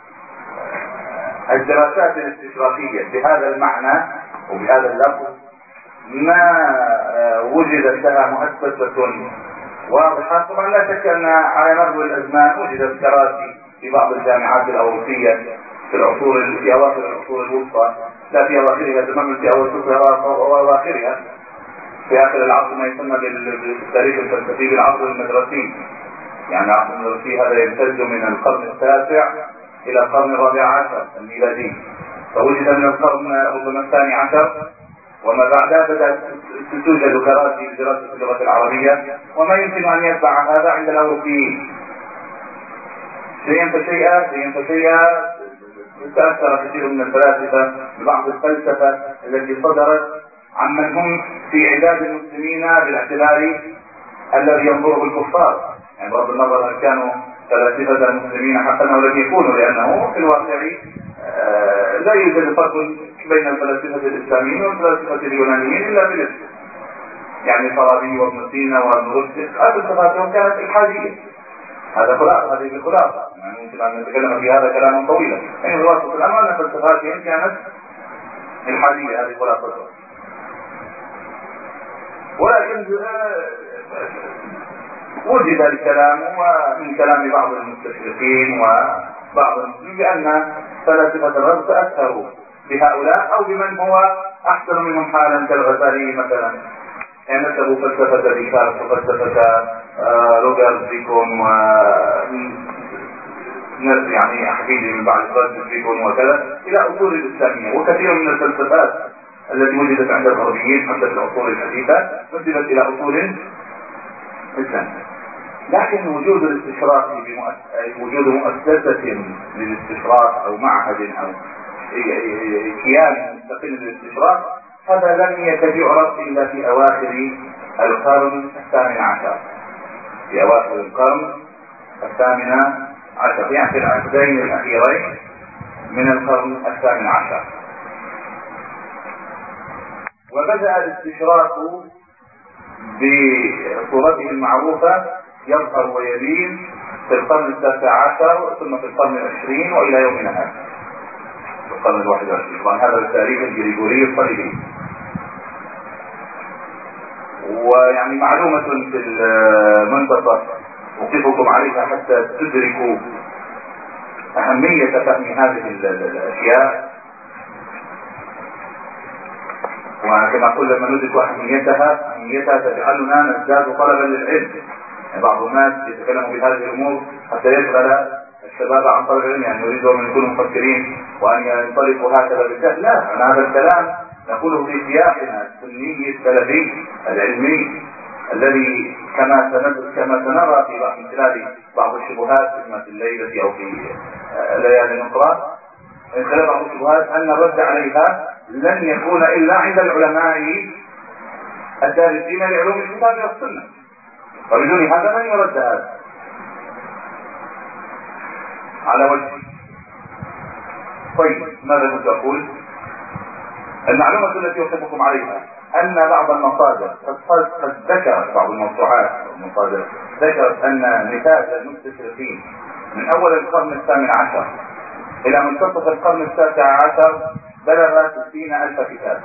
الدراسات الاستشراقية بهذا المعنى وبهذا اللفظ ما وجدت لها مؤسسة واضحة. طبعا لا شك أن على مر الأزمان وجدت كراسي في بعض الجامعات الأوروبية في أواخر العصور الوسطى، لا في أواخرها تماما، في أواخرها في آخر العصر ما يسمى بالتاريخ الفلسفي بالعصر المدرسي. يعني العصر المدرسي هذا يمتد من القرن التاسع إلى القرن الرابع عشر الميلادي، فوجد من القرن ربما الثاني عشر وما بعدها بدأت توجد كراسي لدراسة اللغة العربية، وما يمكن أن يتبع هذا عند الأوروبيين. شيئا فشيئا تأثر كثير من الفلاسفة ببعض الفلسفة التي صدرت عمن هم في عداد المسلمين بالاعتبار الذي ينظره الكفار. يعني بغض النظر هل كانوا فلاسفة المسلمين حقا أو لم يكونوا، لأنه في الواقع لا يوجد فرق بين الفلاسفة الإسلاميين والفلاسفة اليونانيين إلا بالاسم. يعني فارابي وابن سينا وابن رشد أصل كانت إلحادية. هذا خلاص، هذه الخلاصة. يعني ممكن أن نتكلم في هذا كلاما طويلا. يعني خلاصة الأمر أن فلسفاتهم كانت إلحادية، هذه خلاصتها. ولكن وجد الكلام ومن كلام بعض المستشرقين وبعض المسلمين بأن فلاسفة الغرب تأثروا بهؤلاء أو بمن هو أحسن منهم حالا كالغزالي مثلا، يعني نسبوا فلسفة ديكارت وفلسفة روجر بيكون و يعني حفيدي من بعد فرانسيس بيكون وكذا إلى أصول الإسلامية، وكثير من الفلسفات التي وجدت عند الغربيين حتى في العصور الحديثة نسبت إلى أصول إسلامية. لكن وجود الاستشراق وجود مؤسسة للاستشراق أو معهد أو كيان مستقل للاستشراق، هذا لم يعرف إلا في أواخر القرن الثامن عشر، في أواخر القرن الثامن عشر، يعني في العقدين الأخيرين من القرن الثامن عشر. وبدأ الاستشراق بصورته المعروفة يظهر ويبين في القرن التاسع عشر، ثم في القرن العشرين وإلى يومنا هذا في القرن الواحد والعشرين. طبعا هذا التاريخ الجريجوري الصليبي. ويعني معلومة في المنتصف أوقفكم عليها حتى تدركوا أهمية فهم هذه الأشياء، وكما قلت لما ندرك أهميتها تجعلنا نزداد طلبا للعلم. يعني بعض الناس يتكلموا بهذه الأمور حتى يشغل الشباب عن طلب العلم، يعني يريدون أن يكونوا مفكرين وأن ينطلقوا هكذا بالجهل. لا، أنا هذا الكلام نقوله في سياقنا السني السلفي العلمي الذي كما سنرى من خلال بعض الشبهات في الليلة أو في ليالي أخرى، من خلال بعض الشبهات أن الرد عليها لن يكون إلا عند العلماء الدارسين لعلوم الكتاب والسنة، وبدون هذا لن يرد هذا على وجه. طيب، ماذا كنت أقول؟ المعلومة التي أوصفكم عليها أن بعض المصادر قد ذكرت، بعض الموسوعات والمصادر ذكرت أن نتاج المستشرقين من أول القرن الثامن عشر إلى منتصف القرن التاسع عشر بلغ 60,000 كتاب.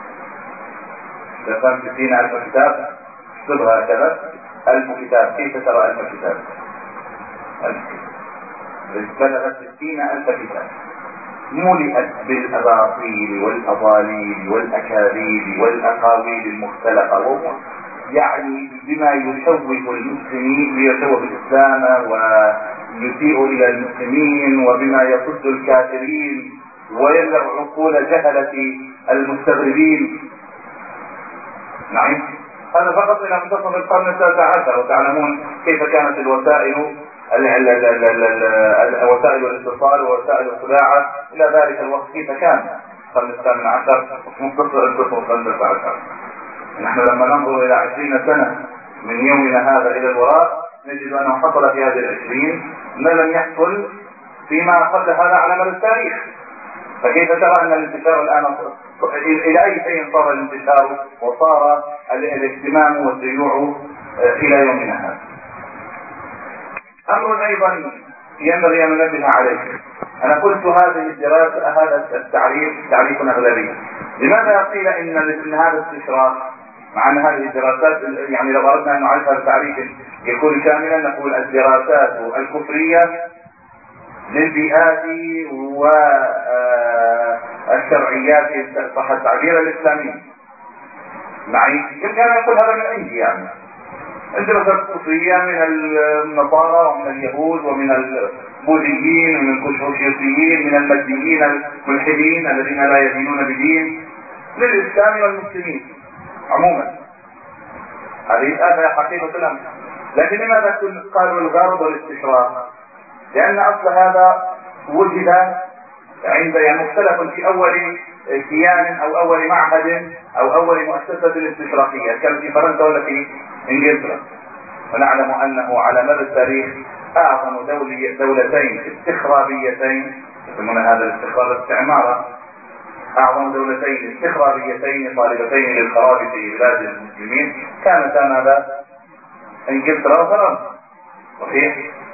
60,000 كتاب، اكتبها هكذا، 1000 كتاب. كيف ترى 1000 كتاب؟ 1000 كتاب بلغت 60,000 كتاب، ملئت بالأباطيل والأضاليل والأكاذيب والأقاويل المختلقة، يعني بما يشوه المسلمين، ليشوه الإسلام ويسيء إلى المسلمين، وبما يصد الكافرين ويملأ عقول جهلة المستغربين. نعم، هذا فقط إلى منتصف القرن التاسع عشر، وتعلمون كيف كانت الوسائل وسائل الاتصال ووسائل الخداعة إلى ذلك الوقت كيف كان القرن الثامن عشر منتصف القرن التاسع عشر. نحن لما ننظر إلى 20 سنة من يومنا هذا إلى الوراء نجد أنه حصل في هذه 20 ما لم يحصل فيما قبل هذا على مدى التاريخ. فكيف ترى أن الانتشار الآن إلى أي شيء صار الانتشار وصار الاهتمام والديوع إلى يومنا هذا؟ أمر أيضا ينبغي أن ننبه عليه. أنا قلت هذه الدراسة، هذا تعريف أغلبي. لماذا قيل إن هذا استشراق، مع أن هذه الدراسات يعني لو أردنا أن نعرف هذا التعريف يكون كاملا نقول الدراسات الكفرية للبيئات والشرعيات صح التعبير الإسلامي. معي يمكن أن نقول هذا من عندي، يعني الدراسات الكفرية من النصارى ومن اليهود ومن البوذيين ومن الكونفوشيوسيين من الماديين الملحدين الذين لا يدينون بدين للإسلام والمسلمين عموما. هذه الآية حقيقة الأمر. لكن لماذا قالوا الغرض والاستشراق؟ لأن أصل هذا وجد عند مختلف في أول كيان أو أول معهد أو أول مؤسسة استشراقية، كان في فرنسا ولا في إنجلترا. ونعلم أنه على مدى التاريخ أعظم دولتين استخرابيتين، يسمون هذا الاستخراب استعمارا، أعظم دولتين استخرابيتين طالبتين للخراب في بلاد المسلمين كانتا ماذا؟ إنجلترا وفرنسا. صحيح؟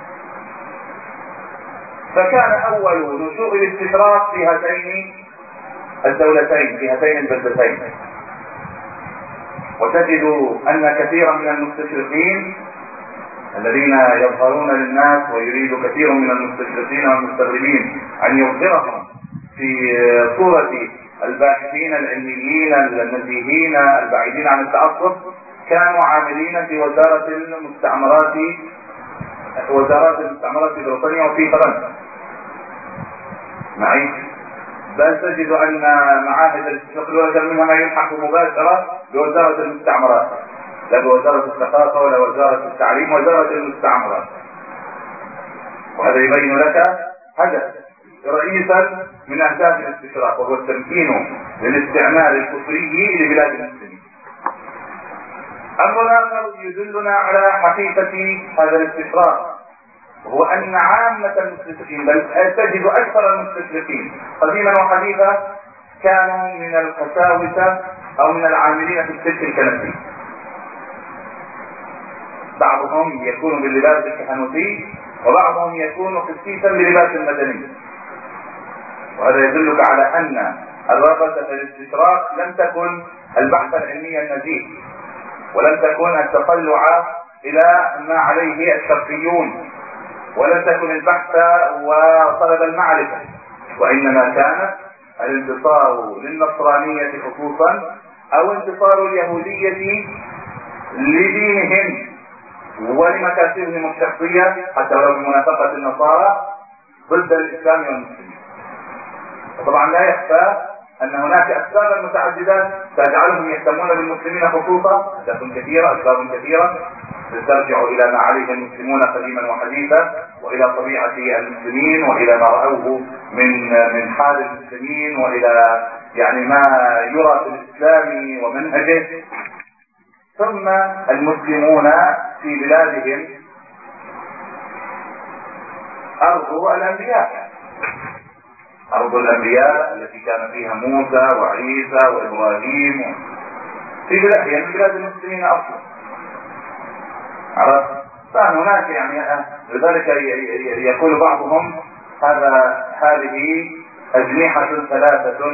فكان أول نشوء الاستشراق في هاتين الدولتين، في هاتين البلدتين. وتجد أن كثيرا من المستشرقين الذين يظهرون للناس، ويريد كثير من المستشرقين والمستغربين أن يظهرهم في صورة الباحثين العلميين النزيهين البعيدين عن التعصب كانوا عاملين في وزارات المستعمرات في بريطانيا وفي فرنسا معي. بل تجد ان معاهد الاستقلال منها ما يلحق مباشرة بوزارة المستعمرات، لا بوزارة الثقافة ولا وزارة التعليم، وزارة المستعمرات. وهذا يبين لك هدف رئيسا من اهداف الاستشراق، وهو التمكين للاستعمار الكفري لبلاد المسلمين. امر اخر يدلنا على حقيقة هذا الاستشراق، وهو ان عامة المستشرقين، بل تجد اكثر المستشرقين قديما وحديثا، كانوا من القساوسة او من العاملين في السلك الكنسي. بعضهم يكون باللباس الكهنوتي، وبعضهم يكون قسيسا بلباس المدني. وهذا يدلك على ان الرغبة في الاستشراق لم تكن البحث العلمي النزيه، ولم تكن التطلع الى ما عليه الشرقيون، ولم تكن البحث وطلب المعرفة، وانما كانت الانتصار للنصرانية خصوصا، او انتصار اليهودية لدينهم ولمكاسبهم الشخصية، حتى ولو بمنافقة النصارى، ضد الاسلام والمسلمين. وطبعا لا يخفى ان هناك اسبابا متعددة تجعلهم يهتمون بالمسلمين خصوصا، اسباب كثيرة ترجع الى ما عليه المسلمون قديما وحديثا، والى طبيعة المسلمين، والى ما رأوه من حال المسلمين، والى يعني ما يرى في الاسلام ومنهجه. ثم المسلمون في بلادهم أرض الأنبياء التي كان فيها موسى وعيسى وإبراهيم، في بلاد المسلمين أصلا. عرفت؟ فهناك يعني لذلك يقول بعضهم هذه أجنحة ثلاثة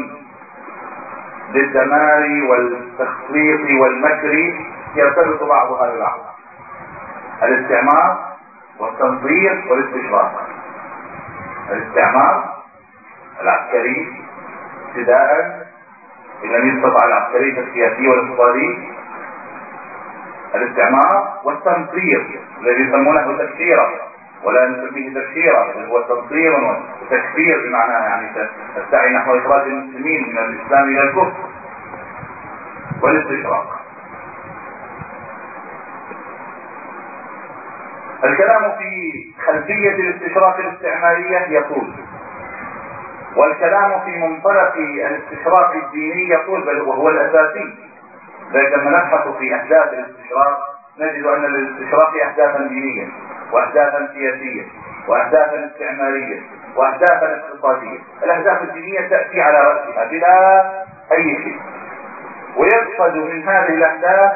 للدمار والتخطيط والمكر يرتبط بعضها ببعض: الاستعمار والتنصير والاستشراق. الاستعمار العسكري ابتداء، إن لم يستطع العسكري فالسياسي والاقتصادي. الاستعمار والتنصير الذي يسمونه تكفيرا، ولا نسميه تبشيرا، هو تنصير وتكفير بمعنى يعني السعي نحو إخراج المسلمين من الإسلام إلى الكفر. والاستشراق، الكلام في خلفية الاستشراق الاستعمارية يطول، والكلام في منطلق الاستشراق الديني يطول، بل وهو الأساسي. لما نبحث في أحداث الاستشراق نجد أن للاستشراق أهدافا دينية، وأهدافا سياسية، وأهدافا استعمارية، وأهدافا اقتصادية. الأهداف الدينية تأتي على رأسها بلا أي شيء، ويقصد من هذه الأهداف،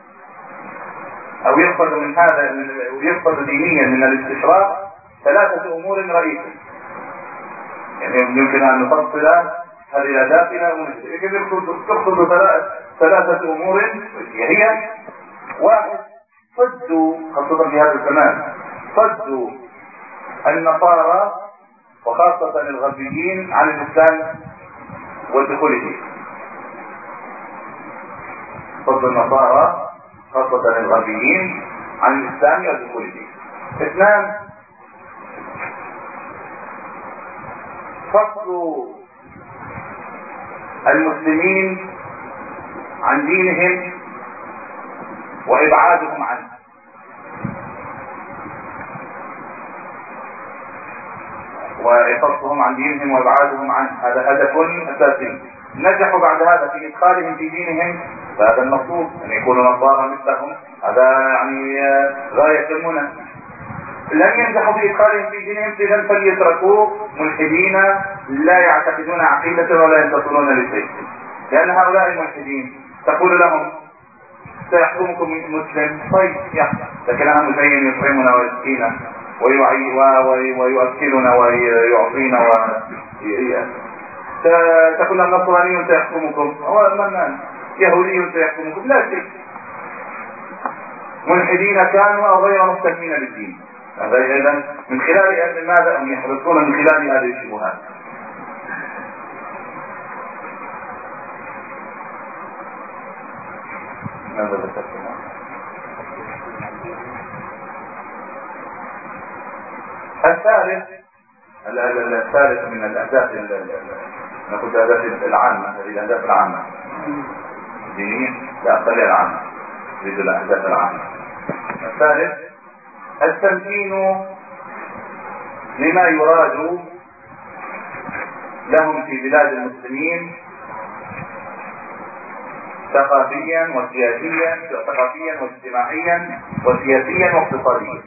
أو يقصد دينيا من الاستشراق ثلاثة أمور رئيسة. يعني يمكن أن نفصل هذه الأهداف إلى أمور، تقصد ثلاثة أمور هي: واحد، صد، خاصة في هذا الزمان، صد النصارى وخاصة الغربيين عن الإسلام والدخول فيه. صد النصارى خاصة الغربيين عن الإسلام والدخول فيه. اثنان، فصل المسلمين عن دينهم وإبعادهم عنه. وفصلهم عن دينهم وإبعادهم عنه هذا هدف أساسي. نجحوا بعد هذا في إدخالهم في دينهم، فهذا المطلوب أن يكونوا نصارى مثلهم، هذا يعني غاية المنى. لم ينجحوا في إدخالهم في دينهم، إذن فليتركوا ملحدين لا يعتقدون عقيدة ولا ينتصرون لشيء. لأن هؤلاء الملحدين تقول لهم سيحكمكم مسلم، طيب يحكم، لكنها مزين يطعمنا ويسقينا ويؤكلنا ويعطينا تقول النصراني سيحكمكم، هو منان، يهودي سيحكمكم، لا شيء. ملحدين كانوا أو غير مهتمين بالدين. هذا إذن من خلال ماذا هم يحرصون من خلال هذه الشبهات. ماذا ذكرتم؟ الثالث من الأهداف نقول الأهداف العامة، هذه الأهداف العامة الدينية، لا خليها العامة، نريد الأهداف العامة. الثالث التمكين لما يراد لهم في بلاد المسلمين ثقافيا واجتماعيا وسياسيا واقتصاديا،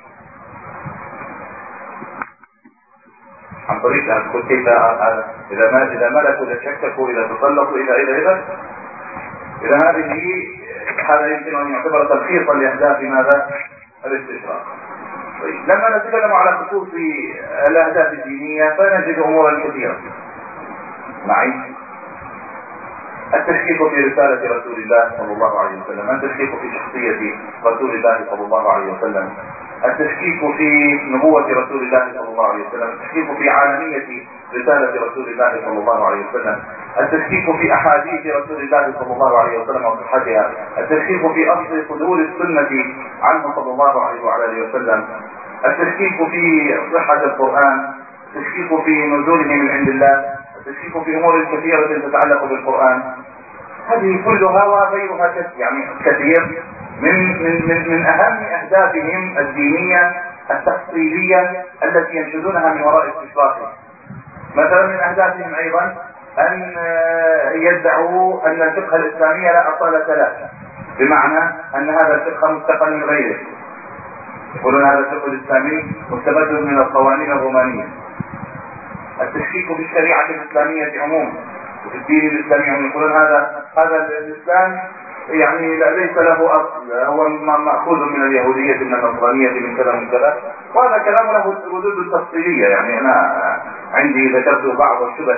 عن طريق أن تقول كيف إذا ملكوا إذا شككوا إذا تسلطوا إذا هذا يمكن أن يعتبر تلخيصا لأهداف ماذا؟ الاستشراق. طيب، لما نتكلم على خصوص الأهداف الدينية فنجد أمورا كثيرة معي. التشكيك في رسالة رسول الله صلى الله عليه وسلم، التشكيك في شخصية رسول الله صلى الله عليه وسلم، التشكيك في نبوة رسول الله صلى الله عليه وسلم، التشكيك في عالمية رسالة رسول الله صلى الله عليه وسلم، التشكيك في أحاديث رسول الله صلى الله عليه وسلم وصحتها، التشكيك في أصل صدور السنة عنه صلى الله عليه وعلى آله وسلم، التشكيك في صحة القرآن، التشكيك في نزوله من عند الله، التشكيك في أمور كثيرة تتعلق بالقرآن. هذه كلها وغيرها يعني كثير من أهم أهدافهم الدينية التفصيلية التي ينشدونها من وراء استشراقهم. مثلا من أهدافهم أيضا أن يدعوا أن الفقه الإسلامي لا أصالة له، بمعنى أن هذا الفقه مستقل من غيره. يقولون هذا الفقه الإسلامي مستمد من القوانين الرومانية. التشكيك في الشريعة الإسلامية عموما وفي الدين الإسلامي، يقولون هذا الإسلام يعني ليس له أصل، هو مأخوذ من اليهودية من النصرانية من كذا من كذا، وهذا كلام له ردود تفصيلية. يعني أنا عندي ذكرت بعض الشبه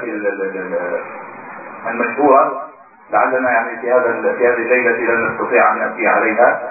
المشهورة، لعلنا يعني في هذه الليلة لن نستطيع أن نأتي عليها،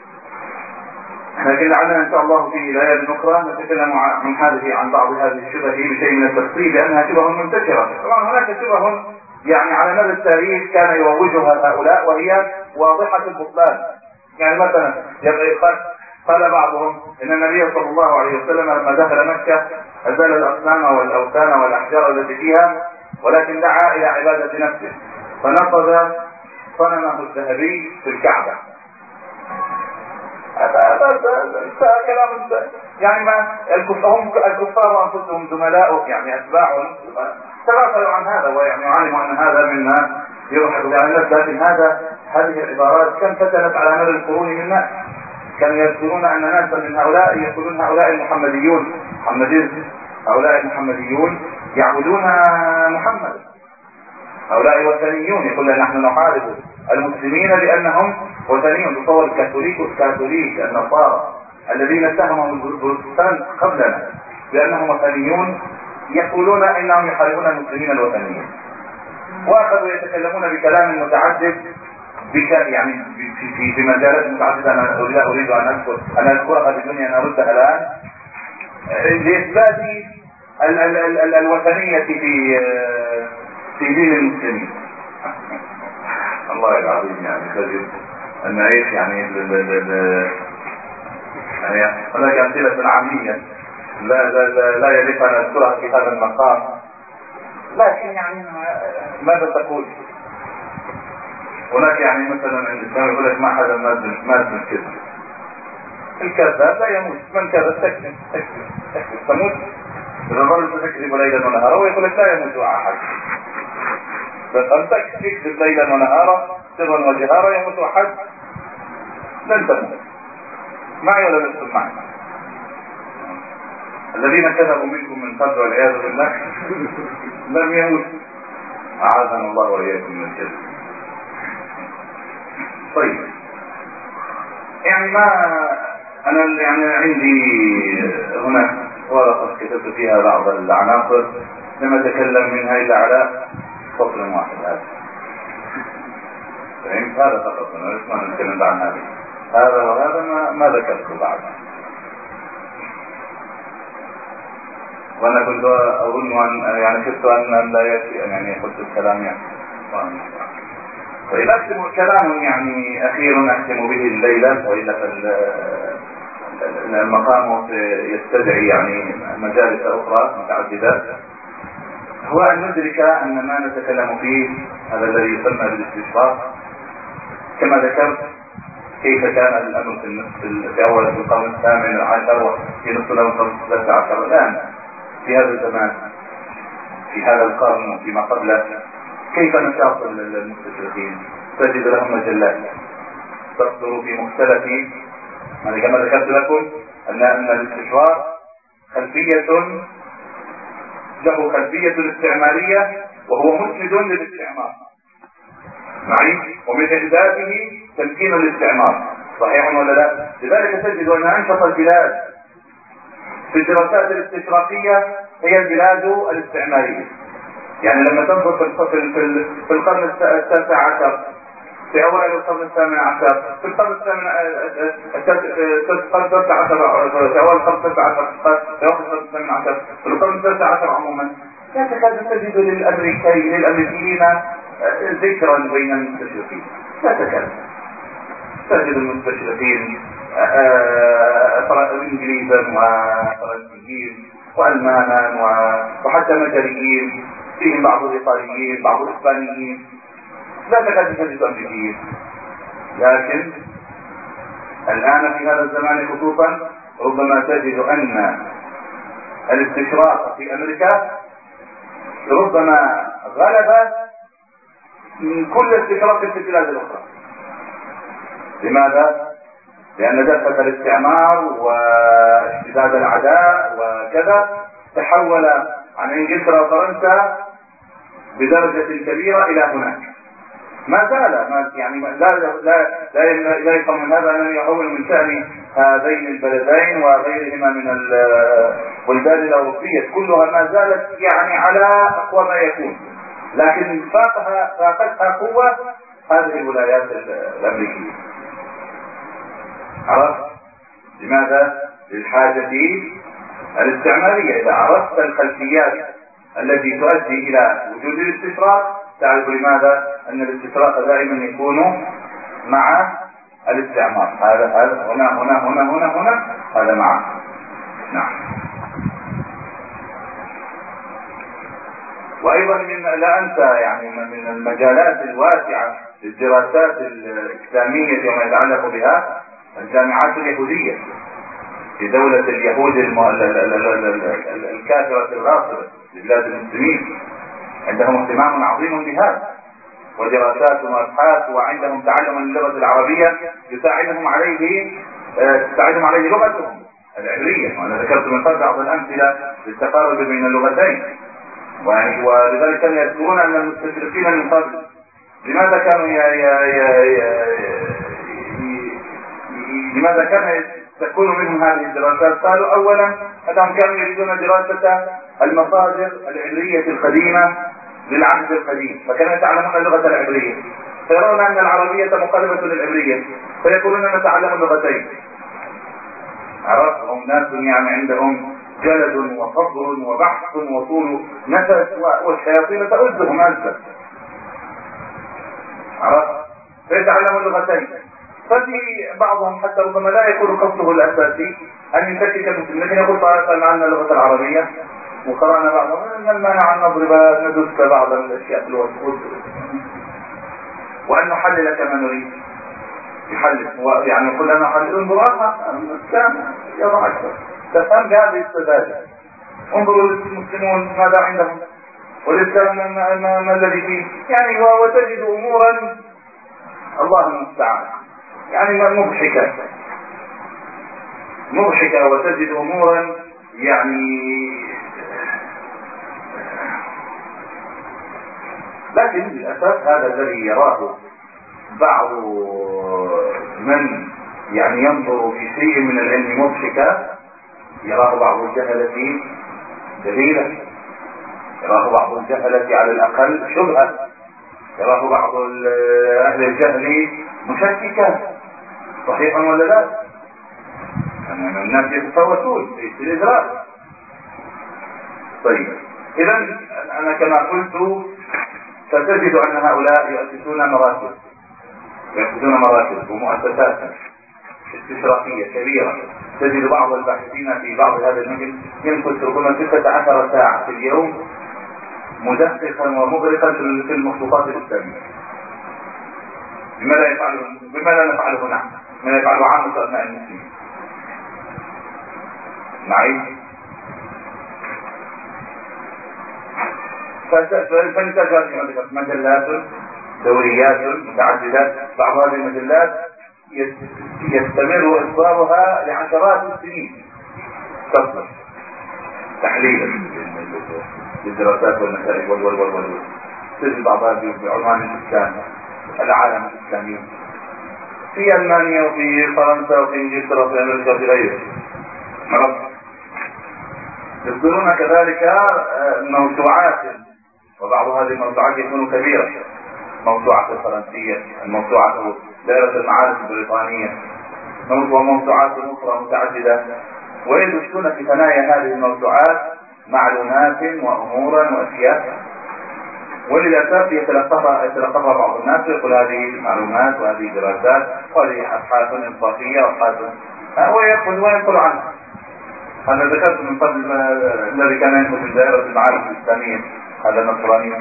لكن لعلنا إن شاء الله في ليالي أخرى نتكلم عن بعض هذه الشبه بشيء من التفصيل، لأنها شبه منتشرة. طبعا هناك شبه يعني على مدى التاريخ كان يروجها هؤلاء وهي واضحة البطلان. يعني مثلا قال بعضهم ان النبي صلى الله عليه وسلم لما دخل مكة ازال الاصنام والاوثان والاحجار التي فيها، ولكن دعا الى عبادة نفسه فنقض صنمه الذهبي في الكعبة. هذا كلام يعني ما الكفار انفسهم زملاؤه يعني اتباعهم تغافلوا عن هذا، ويعني علموا ان هذا مما يضحك على الناس. لكن هذه العبارات كم فتنت على مدى القرون من الناس. كانوا يذكرون ان ناسا من هؤلاء يقولون هؤلاء المحمديون هؤلاء المحمديون يعبدون محمد، هؤلاء وثنيون. يقول نحن نحارب المسلمين لانهم وثنيون. تصور الكاثوليك النصارى الذين اتهمهم البروتستانت قبلنا بانهم وثنيون يقولون انهم يحاربون المسلمين الوثنيين، واخذوا يتكلمون بكلام متعدد يعني في مجالات متعدده. انا اريد ان اذكرها بدون ان اردها الان لاثبات الوثنيه في دين المسلمين. الله العظيم يعني خجل ان نعيش يعني هناك امثله عاميه لا يليق ان اذكرها في هذا المقام، لكن يعني ماذا تقول؟ هناك يعني مثلا عند الاسلام يقول لك ما حدا مات من كذب. الكذاب لا يموت، من كذب تكذب تموت. اذا ظلت تكذب ليلا ونهارا ويقول لك لا يموت احد. بل تكذب ليلا ونهارا سرا وجهارا يموت احد، لن تموت. معي ولا لستم معي؟ الذين كذبوا منكم من قبل والعياذ بالله لم يموت، اعاذنا الله واياكم من الكذب. طيب يعني انا يعني عندي هنا ورقه كتبت فيها بعض العناصر لم اتكلم منها الا على فصل واحد. فهمت؟ هذا فقط، انا لسه ما نتكلم عن هذا وهذا ما ذكرته بعد. وانا كنت اظن ان يعني شفت ان لا يكفي ان يعني قلت الكلام يعني طيب أختم كلام يعني أخيرا أختم به الليلة، وإلا المقام يستدعي يعني مجالس أخرى متعددة. هو أن ندرك أن ما نتكلم فيه هذا الذي يسمى بالاستشراق كما ذكرت كيف كان الأمر في أول القرن الثامن عشر وفي نصف القرن الثالث عشر. الآن في هذا الزمان في هذا القرن وفيما قبله كيف نشاط المستشرقين؟ تجد لهم مجلات تصدر في مختلف، كما ذكرت لكم أن الاستشراق له خلفية استعمارية وهو مسند للاستعمار معي، ومن أهدافه تمكين الاستعمار، صحيح ولا لا؟ لذلك تجد أن أنشط البلاد في الدراسات الاستشراقية هي البلاد الاستعمارية. يعني لما تنظر في القرن التاسع عشر، في أوائل القرن الثامن عشر، في القرن التاسع عشر، في أول القرن التاسع عشر، في أول القرن الثامن عشر، في القرن التاسع عشر عموما، لا تكاد تجد للأمريكيين ذكرا بين المستشرقين. لا تكاد تجد المستشرقين انجليزا وفرنسيين والمانا وحتى مجريين، فيهم بعض الايطاليين بعض الاسبانيين، لا تكاد تجد امريكيين. لكن الان في هذا الزمان خصوصا ربما تجد ان الاستشراق في امريكا ربما غلب من كل استشراق في البلاد الاخرى. لماذا؟ لأن دفة الاستعمار واشتداد العداء وكذا تحول عن انجلترا وفرنسا بدرجة كبيرة إلى هناك. ما زال يعني لا يفهم من هذا أن يحول من شأن هذين البلدين وغيرهما من البلدان الأوروبية كلها ما زالت يعني على أقوى ما يكون، لكن فاقتها قوة هذه الولايات الأمريكية. عرفت؟ لماذا؟ للحاجة الاستعمارية. إذا عرفت الخلفيات التي تؤدي إلى وجود الاستشراق تعرف لماذا أن الاستشراق دائما يكون مع الاستعمار. هذا هنا هذا معه. نعم. وأيضا لا أنسى يعني من المجالات الواسعة للدراسات الإسلامية وما يتعلق بها الجامعات اليهودية في دولة اليهود الكافرة الغاصبة لبلاد المسلمين. عندهم اهتمام عظيم بهذا ودراسات وابحاث، وعندهم تعلم اللغة العربية تساعدهم عليه لغتهم العبرية. وانا ذكرت من قبل بعض الامثلة للتقارب بين اللغتين، ولذلك كانوا يذكرون ان المستشرقين من قبل لماذا كان تكون منهم هذه الدراسات؟ قالوا اولا انهم كانوا يريدون دراسة المصادر العبرية القديمة للعهد القديم، فكانوا يتعلمون اللغة العبرية، فيرون ان العربية مقاربة للعبرية، فيقولون نتعلم اللغتين. عرفتهم ناس يعني عندهم جلد وصبر وبحث وطول نفس، والشياطين تؤذهم أزا. عرفت؟ فيتعلموا اللغتين. ففي بعضهم حتى ربما لا يكون قصده الأساسي أن يشكك المسلمين، لكن يقول تعالى عنا اللغة العربية وقرأنا بعضهم ما نمنع أن نضرب ندس بعض الأشياء في الوسط وأن نحلل كما نريد. يحلل يعني يقول لنا حلل انظر الإسلام يضع أكثر تفهم بهذه السذاجة. انظروا المسلمون ماذا عندهم والإسلام ما الذي فيه يعني، وتجد أمورا الله المستعان يعني مضحكة وتجد أمورا يعني. لكن للأسف هذا الذي يراه بعض من يعني ينظر في شيء من العلم مضحكة، يراه بعض الجهلة دليلا، يراه بعض الجهلة على الأقل شبهة، يراه بعض أهل الجهل مشككة. صحيح ولا لا؟ يعني الناس يتفوتون في الإدراك. طيب إذا أنا كما قلت فتجد أن هؤلاء يؤسسون مراكز ومؤسسات استشراقية كبيرة. تجد بعض الباحثين في بعض هذا المجال يمكث ربما 16 ساعة في اليوم مدققا ومغرقا في المخطوطات الإسلامية. بماذا نفعله نحن؟ ما يفعله عامة أبناء المسلمين معي. فلتجد مجلات دوريات متعددة. بعض هذه المجلات يستمر إصدارها لعشرات السنين تصدر تحليلا للدراسات والنتائج تجد بعضها بعنوان الإسلام، العالم الإسلامي في ألمانيا وفي فرنسا وفي إنجلترا وفي أمريكا وفي غيره. يصدرون كذلك موسوعات، وبعض هذه الموسوعات يكون كبيرة. موسوعة الفرنسية، الموسوعة دائرة المعارف البريطانية، وموسوعات أخرى متعددة، ويدرسون في ثنايا هذه الموسوعات معلومات وأمورا وأشياء، وللأسف يتلقفها بعض الناس ويقول هذه معلومات وهذه دراسات وهذه أبحاث إنصافية وأبحاث وينقل عنها. أنا ذكرت من قبل الذي كان ينقل من دائرة المعارف الإسلامية، هذا النصراني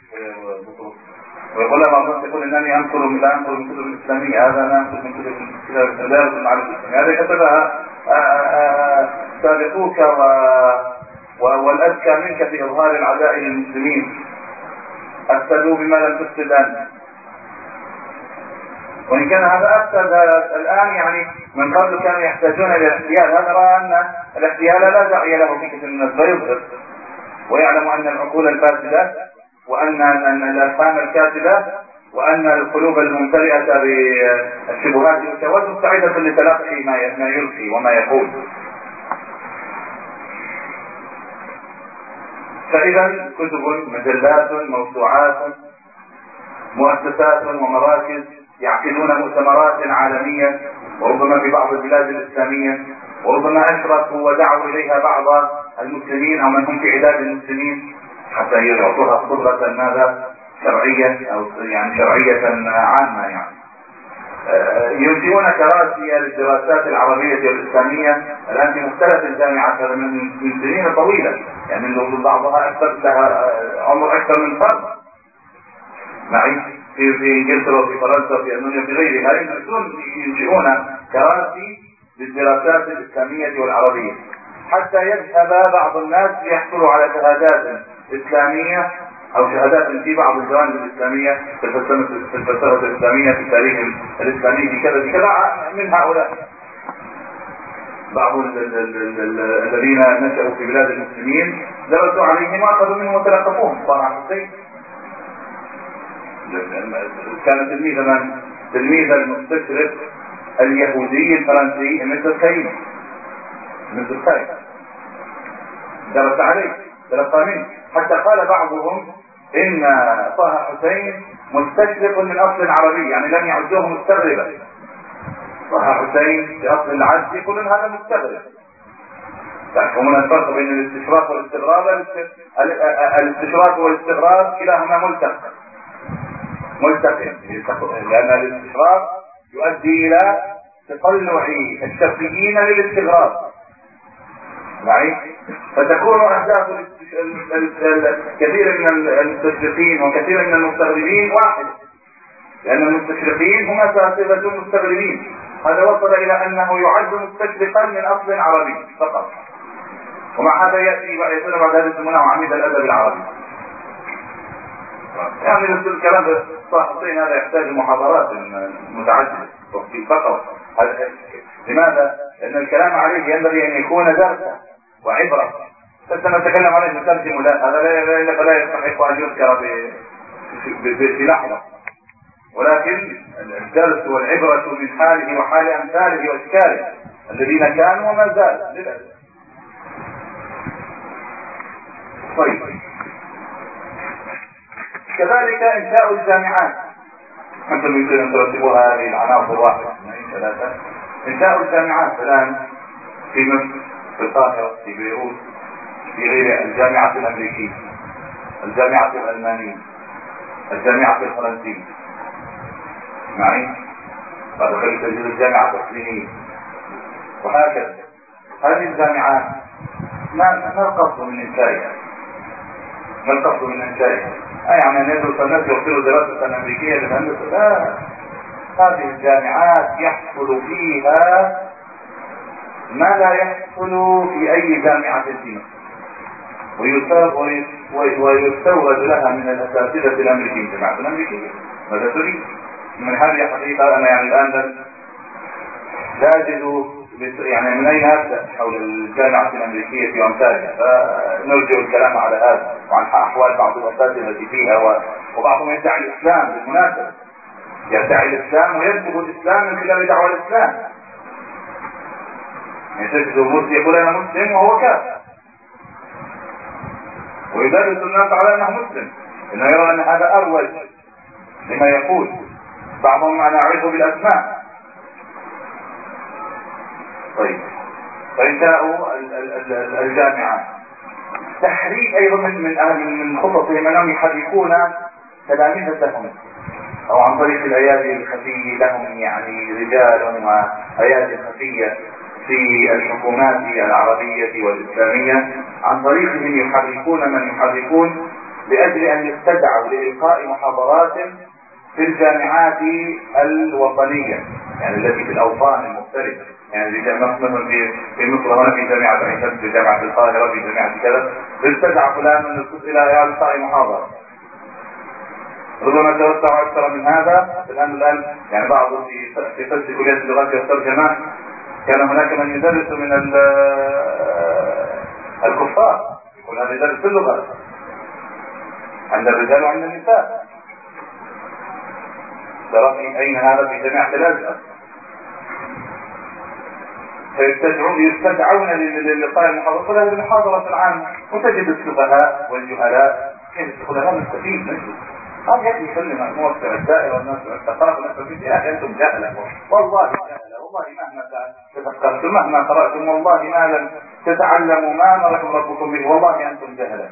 ويقول لما أردت يقول إنني أنقل من كتب الإسلامية، هذا أنا أنقل من كتب دائرة المعارف الإسلامية. هذه كتبها سابقوك والأذكى منك في إظهار العداء للمسلمين، أفسدوا بما لم تفسد أنت. وإن كان هذا أفسد الآن، يعني من قبل كانوا يحتاجون إلى الاحتيال. هذا رأى أن الاحتيال لا داعي له في كثير من الناس، فيظهر ويعلم أن العقول الفاسدة وأن الأفهام الكاذبة وأن القلوب الممتلئة بالشبهات والشواذ مستعدة لتلقي ما يلقي وما يقول. فإذا كتب، مجلات، موسوعات، مؤسسات ومراكز يعقدون مؤتمرات عالمية، وربما في بعض البلاد الإسلامية، وربما أشرفوا ودعوا إليها بعض المسلمين أو من هم في عداد المسلمين حتى يعطوها صبغة ماذا شرعية أو يعني شرعية عامة. يعني ينشئون كراسي للدراسات العربية والإسلامية الآن في مختلف الجامعات من سنين طويلة، يعني بعضها لها عمر أكثر من قرن معي في إنجلترا وفي فرنسا وفي ألمانيا وفي غيرها. ينشئون كراسي للدراسات الإسلامية والعربية حتى يذهب بعض الناس ليحصلوا على شهادات إسلامية أو شهادات في بعض الجوانب الإسلامية في الفلسفة الإسلامية في التاريخ الإسلامي في كذا من هؤلاء. بعض الذين نشأوا في بلاد المسلمين درسوا عليهم وأخذوا منهم وتلقفوهم. طبعا حسين كان تلميذ المستشرق اليهودي الفرنسي مثل خيم درس عليه، تلقى منه، حتى قال بعضهم إن طه حسين مستشرق من أصل عربي، يعني لم يعدوه مستغربا. طه حسين بأصل العجز يقولون هذا مستغرب. تعرفون الفرق بين الاستشراق والاستغراب؟ الاستشراق والاستغراب كلاهما ملتقي، لأن الاستشراق يؤدي إلى تطلع الشرقيين للاستغراب معي، فتكون أهداف كثير من المستشرقين وكثير من المستغربين واحد، لأن المستشرقين هم ساسبة المستغربين. هذا وصل إلى أنه يعد مستشرقا من أصل عربي فقط، ومع هذا يأتي بعد هذا يسمونه عميد الأدب العربي. يعني الكلام طه حسين هذا يحتاج محاضرات متعددة فقط. لماذا؟ لأن الكلام عليه ينبغي أن يكون درسا وعبرة. سنتكلم عليه نترجم له، هذا فلا يستحق أن يذكر في لحظة، ولكن الدرس والعبرة من حاله وحال أمثاله وأشكاله الذين كانوا وما زالوا للأسف. طيب، كذلك إنشاء الجامعات. أنتم يمكن أن ترتبوها هذه العناصر 1 2 3. إنشاء الجامعات الآن في مصر، في القاهرة، في بيروت، في غير الجامعة الأمريكية، الجامعة الألمانية، الجامعة الفرنسية معي، ودخلت تجد الجامعة الصينية، وهكذا. هذه الجامعات ما القصد من إنشائها؟ ما القصد من إنشائها؟ يعني أن يدرس الناس يوصلوا دراسة أمريكية للهندسة؟ لا، هذه الجامعات يحصل فيها ما لا يحصل في أي جامعة في مصر، ويستورد لها من الأساتذة الأمريكيين. الجامعة الأمريكية ماذا تريد؟ من هذه حقيقة أنا يعني الآن لا أجد يعني من أين أبدأ حول الجامعة الأمريكية وأمثالها، فنرجع الكلام على هذا وعن أحوال بعض الأساتذة التي فيها، وبعضهم يدعي الإسلام بالمناسبة، يدعي الإسلام وينسب الإسلام من خلال دعوة الإسلام. يعني تجد مسلم يقول أنا مسلم وهو كافر، ويدرس الناس على أنه مسلم، إنه يرى أن هذا أروج لما يقول. بعضهم أنا أعرفه بالأسماء. طيب، فإنشاء الجامعات تحريك أيضا من خططهم أنهم يحركون تلامذتهم، أو عن طريق الأيادي الخفية لهم، يعني رجال وأيادي خفية في الحكومات العربية والإسلامية، عن طريقهم يحركون من يحركون لأجل أن يستدعوا لإلقاء محاضرات في الجامعات الوطنية، يعني التي في الأوطان المختلفة. يعني مثلا في مصر هنا في جامعة عين شمس، في جامعة القاهرة، في جامعة كذا، يستدعى فلان من إلى إلقاء محاضرة. ربما توسع أكثر من هذا. الآن يعني بعض في قسم كلية اللغات والترجمة كان هناك من يدرس من الكفار، يقول هذا يدرس اللغة عند الرجال وعند النساء. ترى أين هذا؟ في جامعة الأزهر. يستدعون للقاء المحاضرة، هذه المحاضرة العامة، وتجد السفهاء والجهلاء. الخلفاء مستفيد منه، قال يأتي يكلم موسع الدائرة والناس الثقافة والناس، يا أخي أنتم جهلة، والله جهلة، والله مهما تفكرتم مهما قرأتم، والله ما لم تتعلموا ما أمركم ربكم به، والله أنتم جهلة.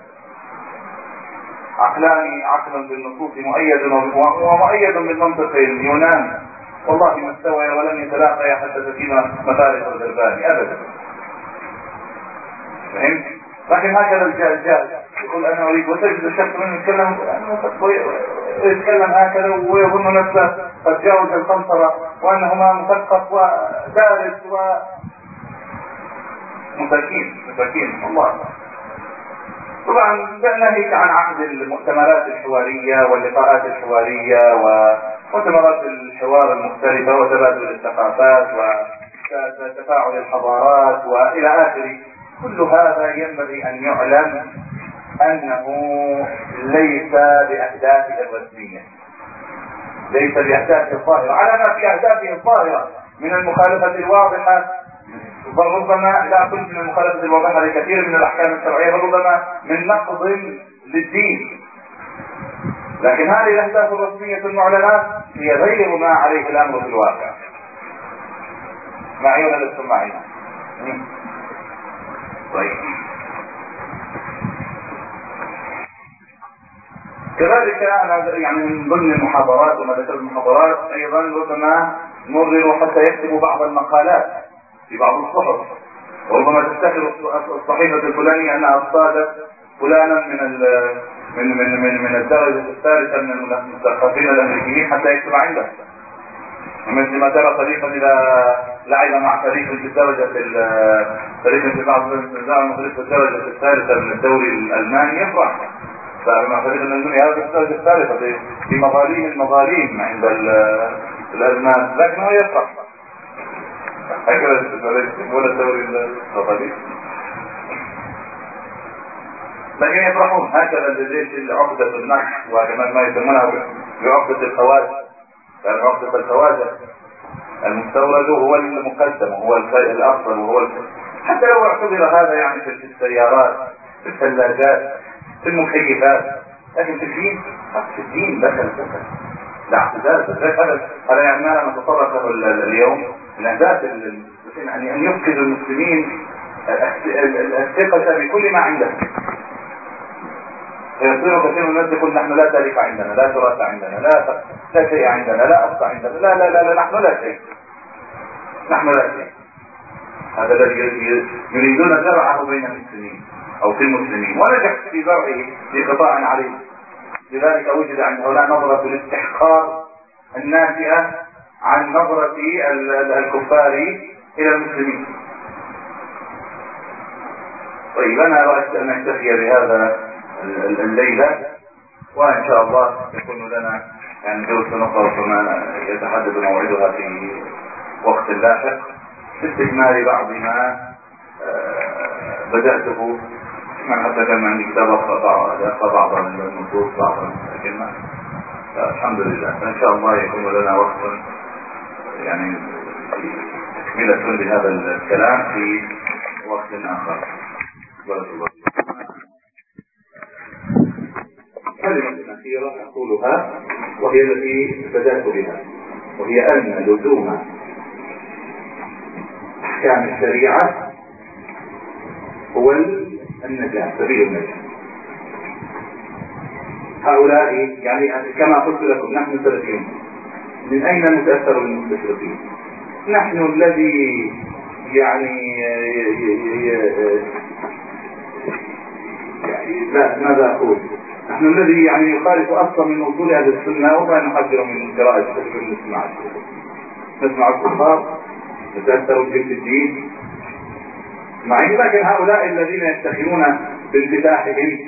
عقل بالنصوص مؤيد ومؤيد بالمنطق اليوناني، والله ما استوى ولم يتلاقى حتى تكون مفارق الغربان أبدا. فهمت؟ لكن هكذا الجاهل يقول أنا أريد، وتجد الشخص من يتكلم هكذا ويظن نفسه قد جاوز القنطرة، وأنه ما مثقف ودارس ومساكين الله. طبعا ناهيك عن عقد المؤتمرات الحوارية واللقاءات الحوارية ومؤتمرات الحوار المختلفة وتبادل الثقافات وتفاعل الحضارات وإلى آخره. كل هذا ينبغي أن يعلم أنه ليس بأهدافه الرسمية، ليس بأهدافه الظاهرة، على ما في أهدافه الظاهرة من المخالفة الواضحة، بل ربما لا أقول من المخالفة الواضحة لكثير من الأحكام الشرعية، بل ربما من نقض للدين. لكن هذه الأهداف الرسمية المعلنة هي غير ما عليه الأمر في الواقع. معي ولا لستم معي؟ طيب، كذلك أنا يعني من ضمن المحاضرات وما ذكر المحاضرات أيضا ربما نمرر حتى يكتبوا بعض المقالات في بعض الصحف، وربما تفتخر الصحيفة الفلانية أنها اصطادت فلانا من الدرجة الثالثة من المثقفين الأمريكيين حتى يكتب عنده. مثل ما ترى فريقا إذا لعب مع فريق في فريق في بعض الدرجة الثالثة من الدوري الألماني يفرح، مع فريق الألماني هذا الدرجة الثالثة في مظالم عند الألمان، لكنه يفرح هكذا ولا الدوري الإيطالي، لكن يفرحون هكذا لديه عقدة النقش، وكما ما يسمونها بعقدة الخواجة. يعني عقدة الخواجة المستورد هو المقدم وهو الأفضل وهو حتى لو اعتبر هذا يعني في السيارات، في الثلاجات، في المكيفات، لكن في الدين دخل لا اعتزاز. هذا يعني ما نتطرق له اليوم من أهداف يعني أن يفقد المسلمين الثقة بكل ما عندهم. فيصير كثير من الناس يقول نحن لا تاريخ عندنا، لا تراث عندنا، لا شيء عندنا، لا أصل عندنا، لا لا لا لا، نحن لا شيء، نحن لا شيء. هذا الذي يريدون زرعه بين المسلمين أو في المسلمين، ونجح في زرعه في قطاع عليه. لذلك وجد عند هؤلاء نظرة الاستحقار الناشئة عن نظرة الكفار إلى المسلمين. طيب، أنا رأيت أن نكتفي بهذا الليلة، وإن شاء الله يكون لنا يعني دروس أخرى كما يتحدد موعدها في وقت لاحق باستكمال بعض ما بدأته. من حتى كان عندي كتاب أقرأ بعض النصوص بعض الكلمات، الحمد لله. فإن شاء الله يكون لنا وقت يعني تكملة لهذا الكلام في وقت آخر. بارك الله. كلمة أخيرة أقولها وهي التي بدأت بها، وهي أن لزوم أحكام الشريعة هو النجاة، سبيل النجاة. هؤلاء يعني كما قلت لكم نحن سلفيون، من أين نتأثر بالمستشرقين؟ نحن الذي يعني لا ماذا أقول، نحن الذي يعني يخالف أصلا من أصول أهل السنة، وما نحذر من قراءة الكتب نسمع الكفار، نتأثر بجلد الدين. مع ان لكن هؤلاء الذين يفتخرون بانفتاحهم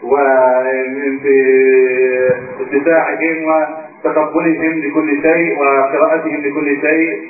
واتساعهم وتقبلهم لكل شيء وقراءتهم لكل شيء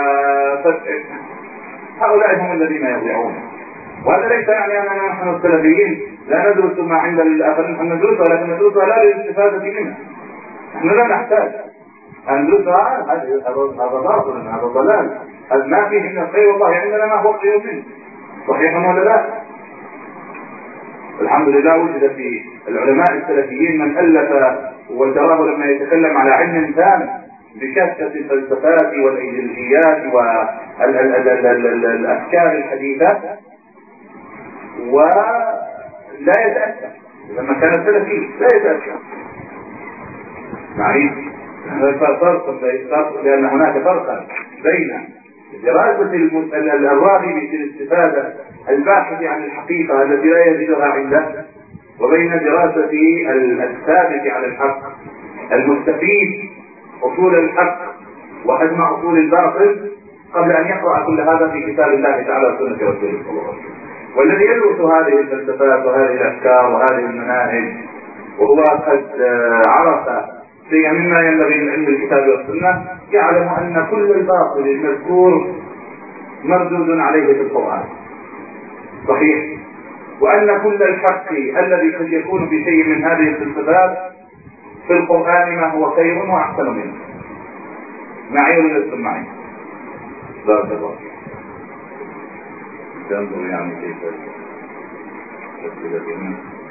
هؤلاء هم الذين يضيعون. وهذا ليس يعني اننا نحن السلفيين لا ندرس ما عند الاخرين، نحن ندرسها لكن ندرسها لا للاستفاده منها. نحن لا نحتاج ان ندرسها، هذا باطل، هذا ضلال، هذا ما فيه من الخير، والله عندنا ما هو خير منه. صحيح ولا لا؟ الحمد لله وجد في العلماء السلفيين من ألف وتراه لما يتكلم على علم تام بكافة الفلسفات والأيديولوجيات والأفكار الحديثة ولا يتأثر. لما كان السلفي لا يتأثر، يعني لأن هناك فرقا بين دراسة الراغب في الاستفادة الباحث عن الحقيقة التي لا يجدها عنده، وبين دراسة الثابت على الحق المستفيد أصول الحق وهدم أصول الباطل قبل أن يقرأ كل هذا في كتاب الله تعالى وسنة رسوله صلى الله عليه وسلم. والذي يدرس هذه الفلسفات وهذه الأفكار وهذه المناهج وهو قد عرف شيئا مما ينبغي من علم الكتاب والسنة يعلم أن كل الباطل المذكور مردود عليه في القرآن، صحيح، وأن كل الحق الذي قد يكون في شيء من هذه الفلسفات في القرآن ما هو خير وأحسن منه. معي ولا لستم معي؟ بارك الله فيك. تنظر يعني كيف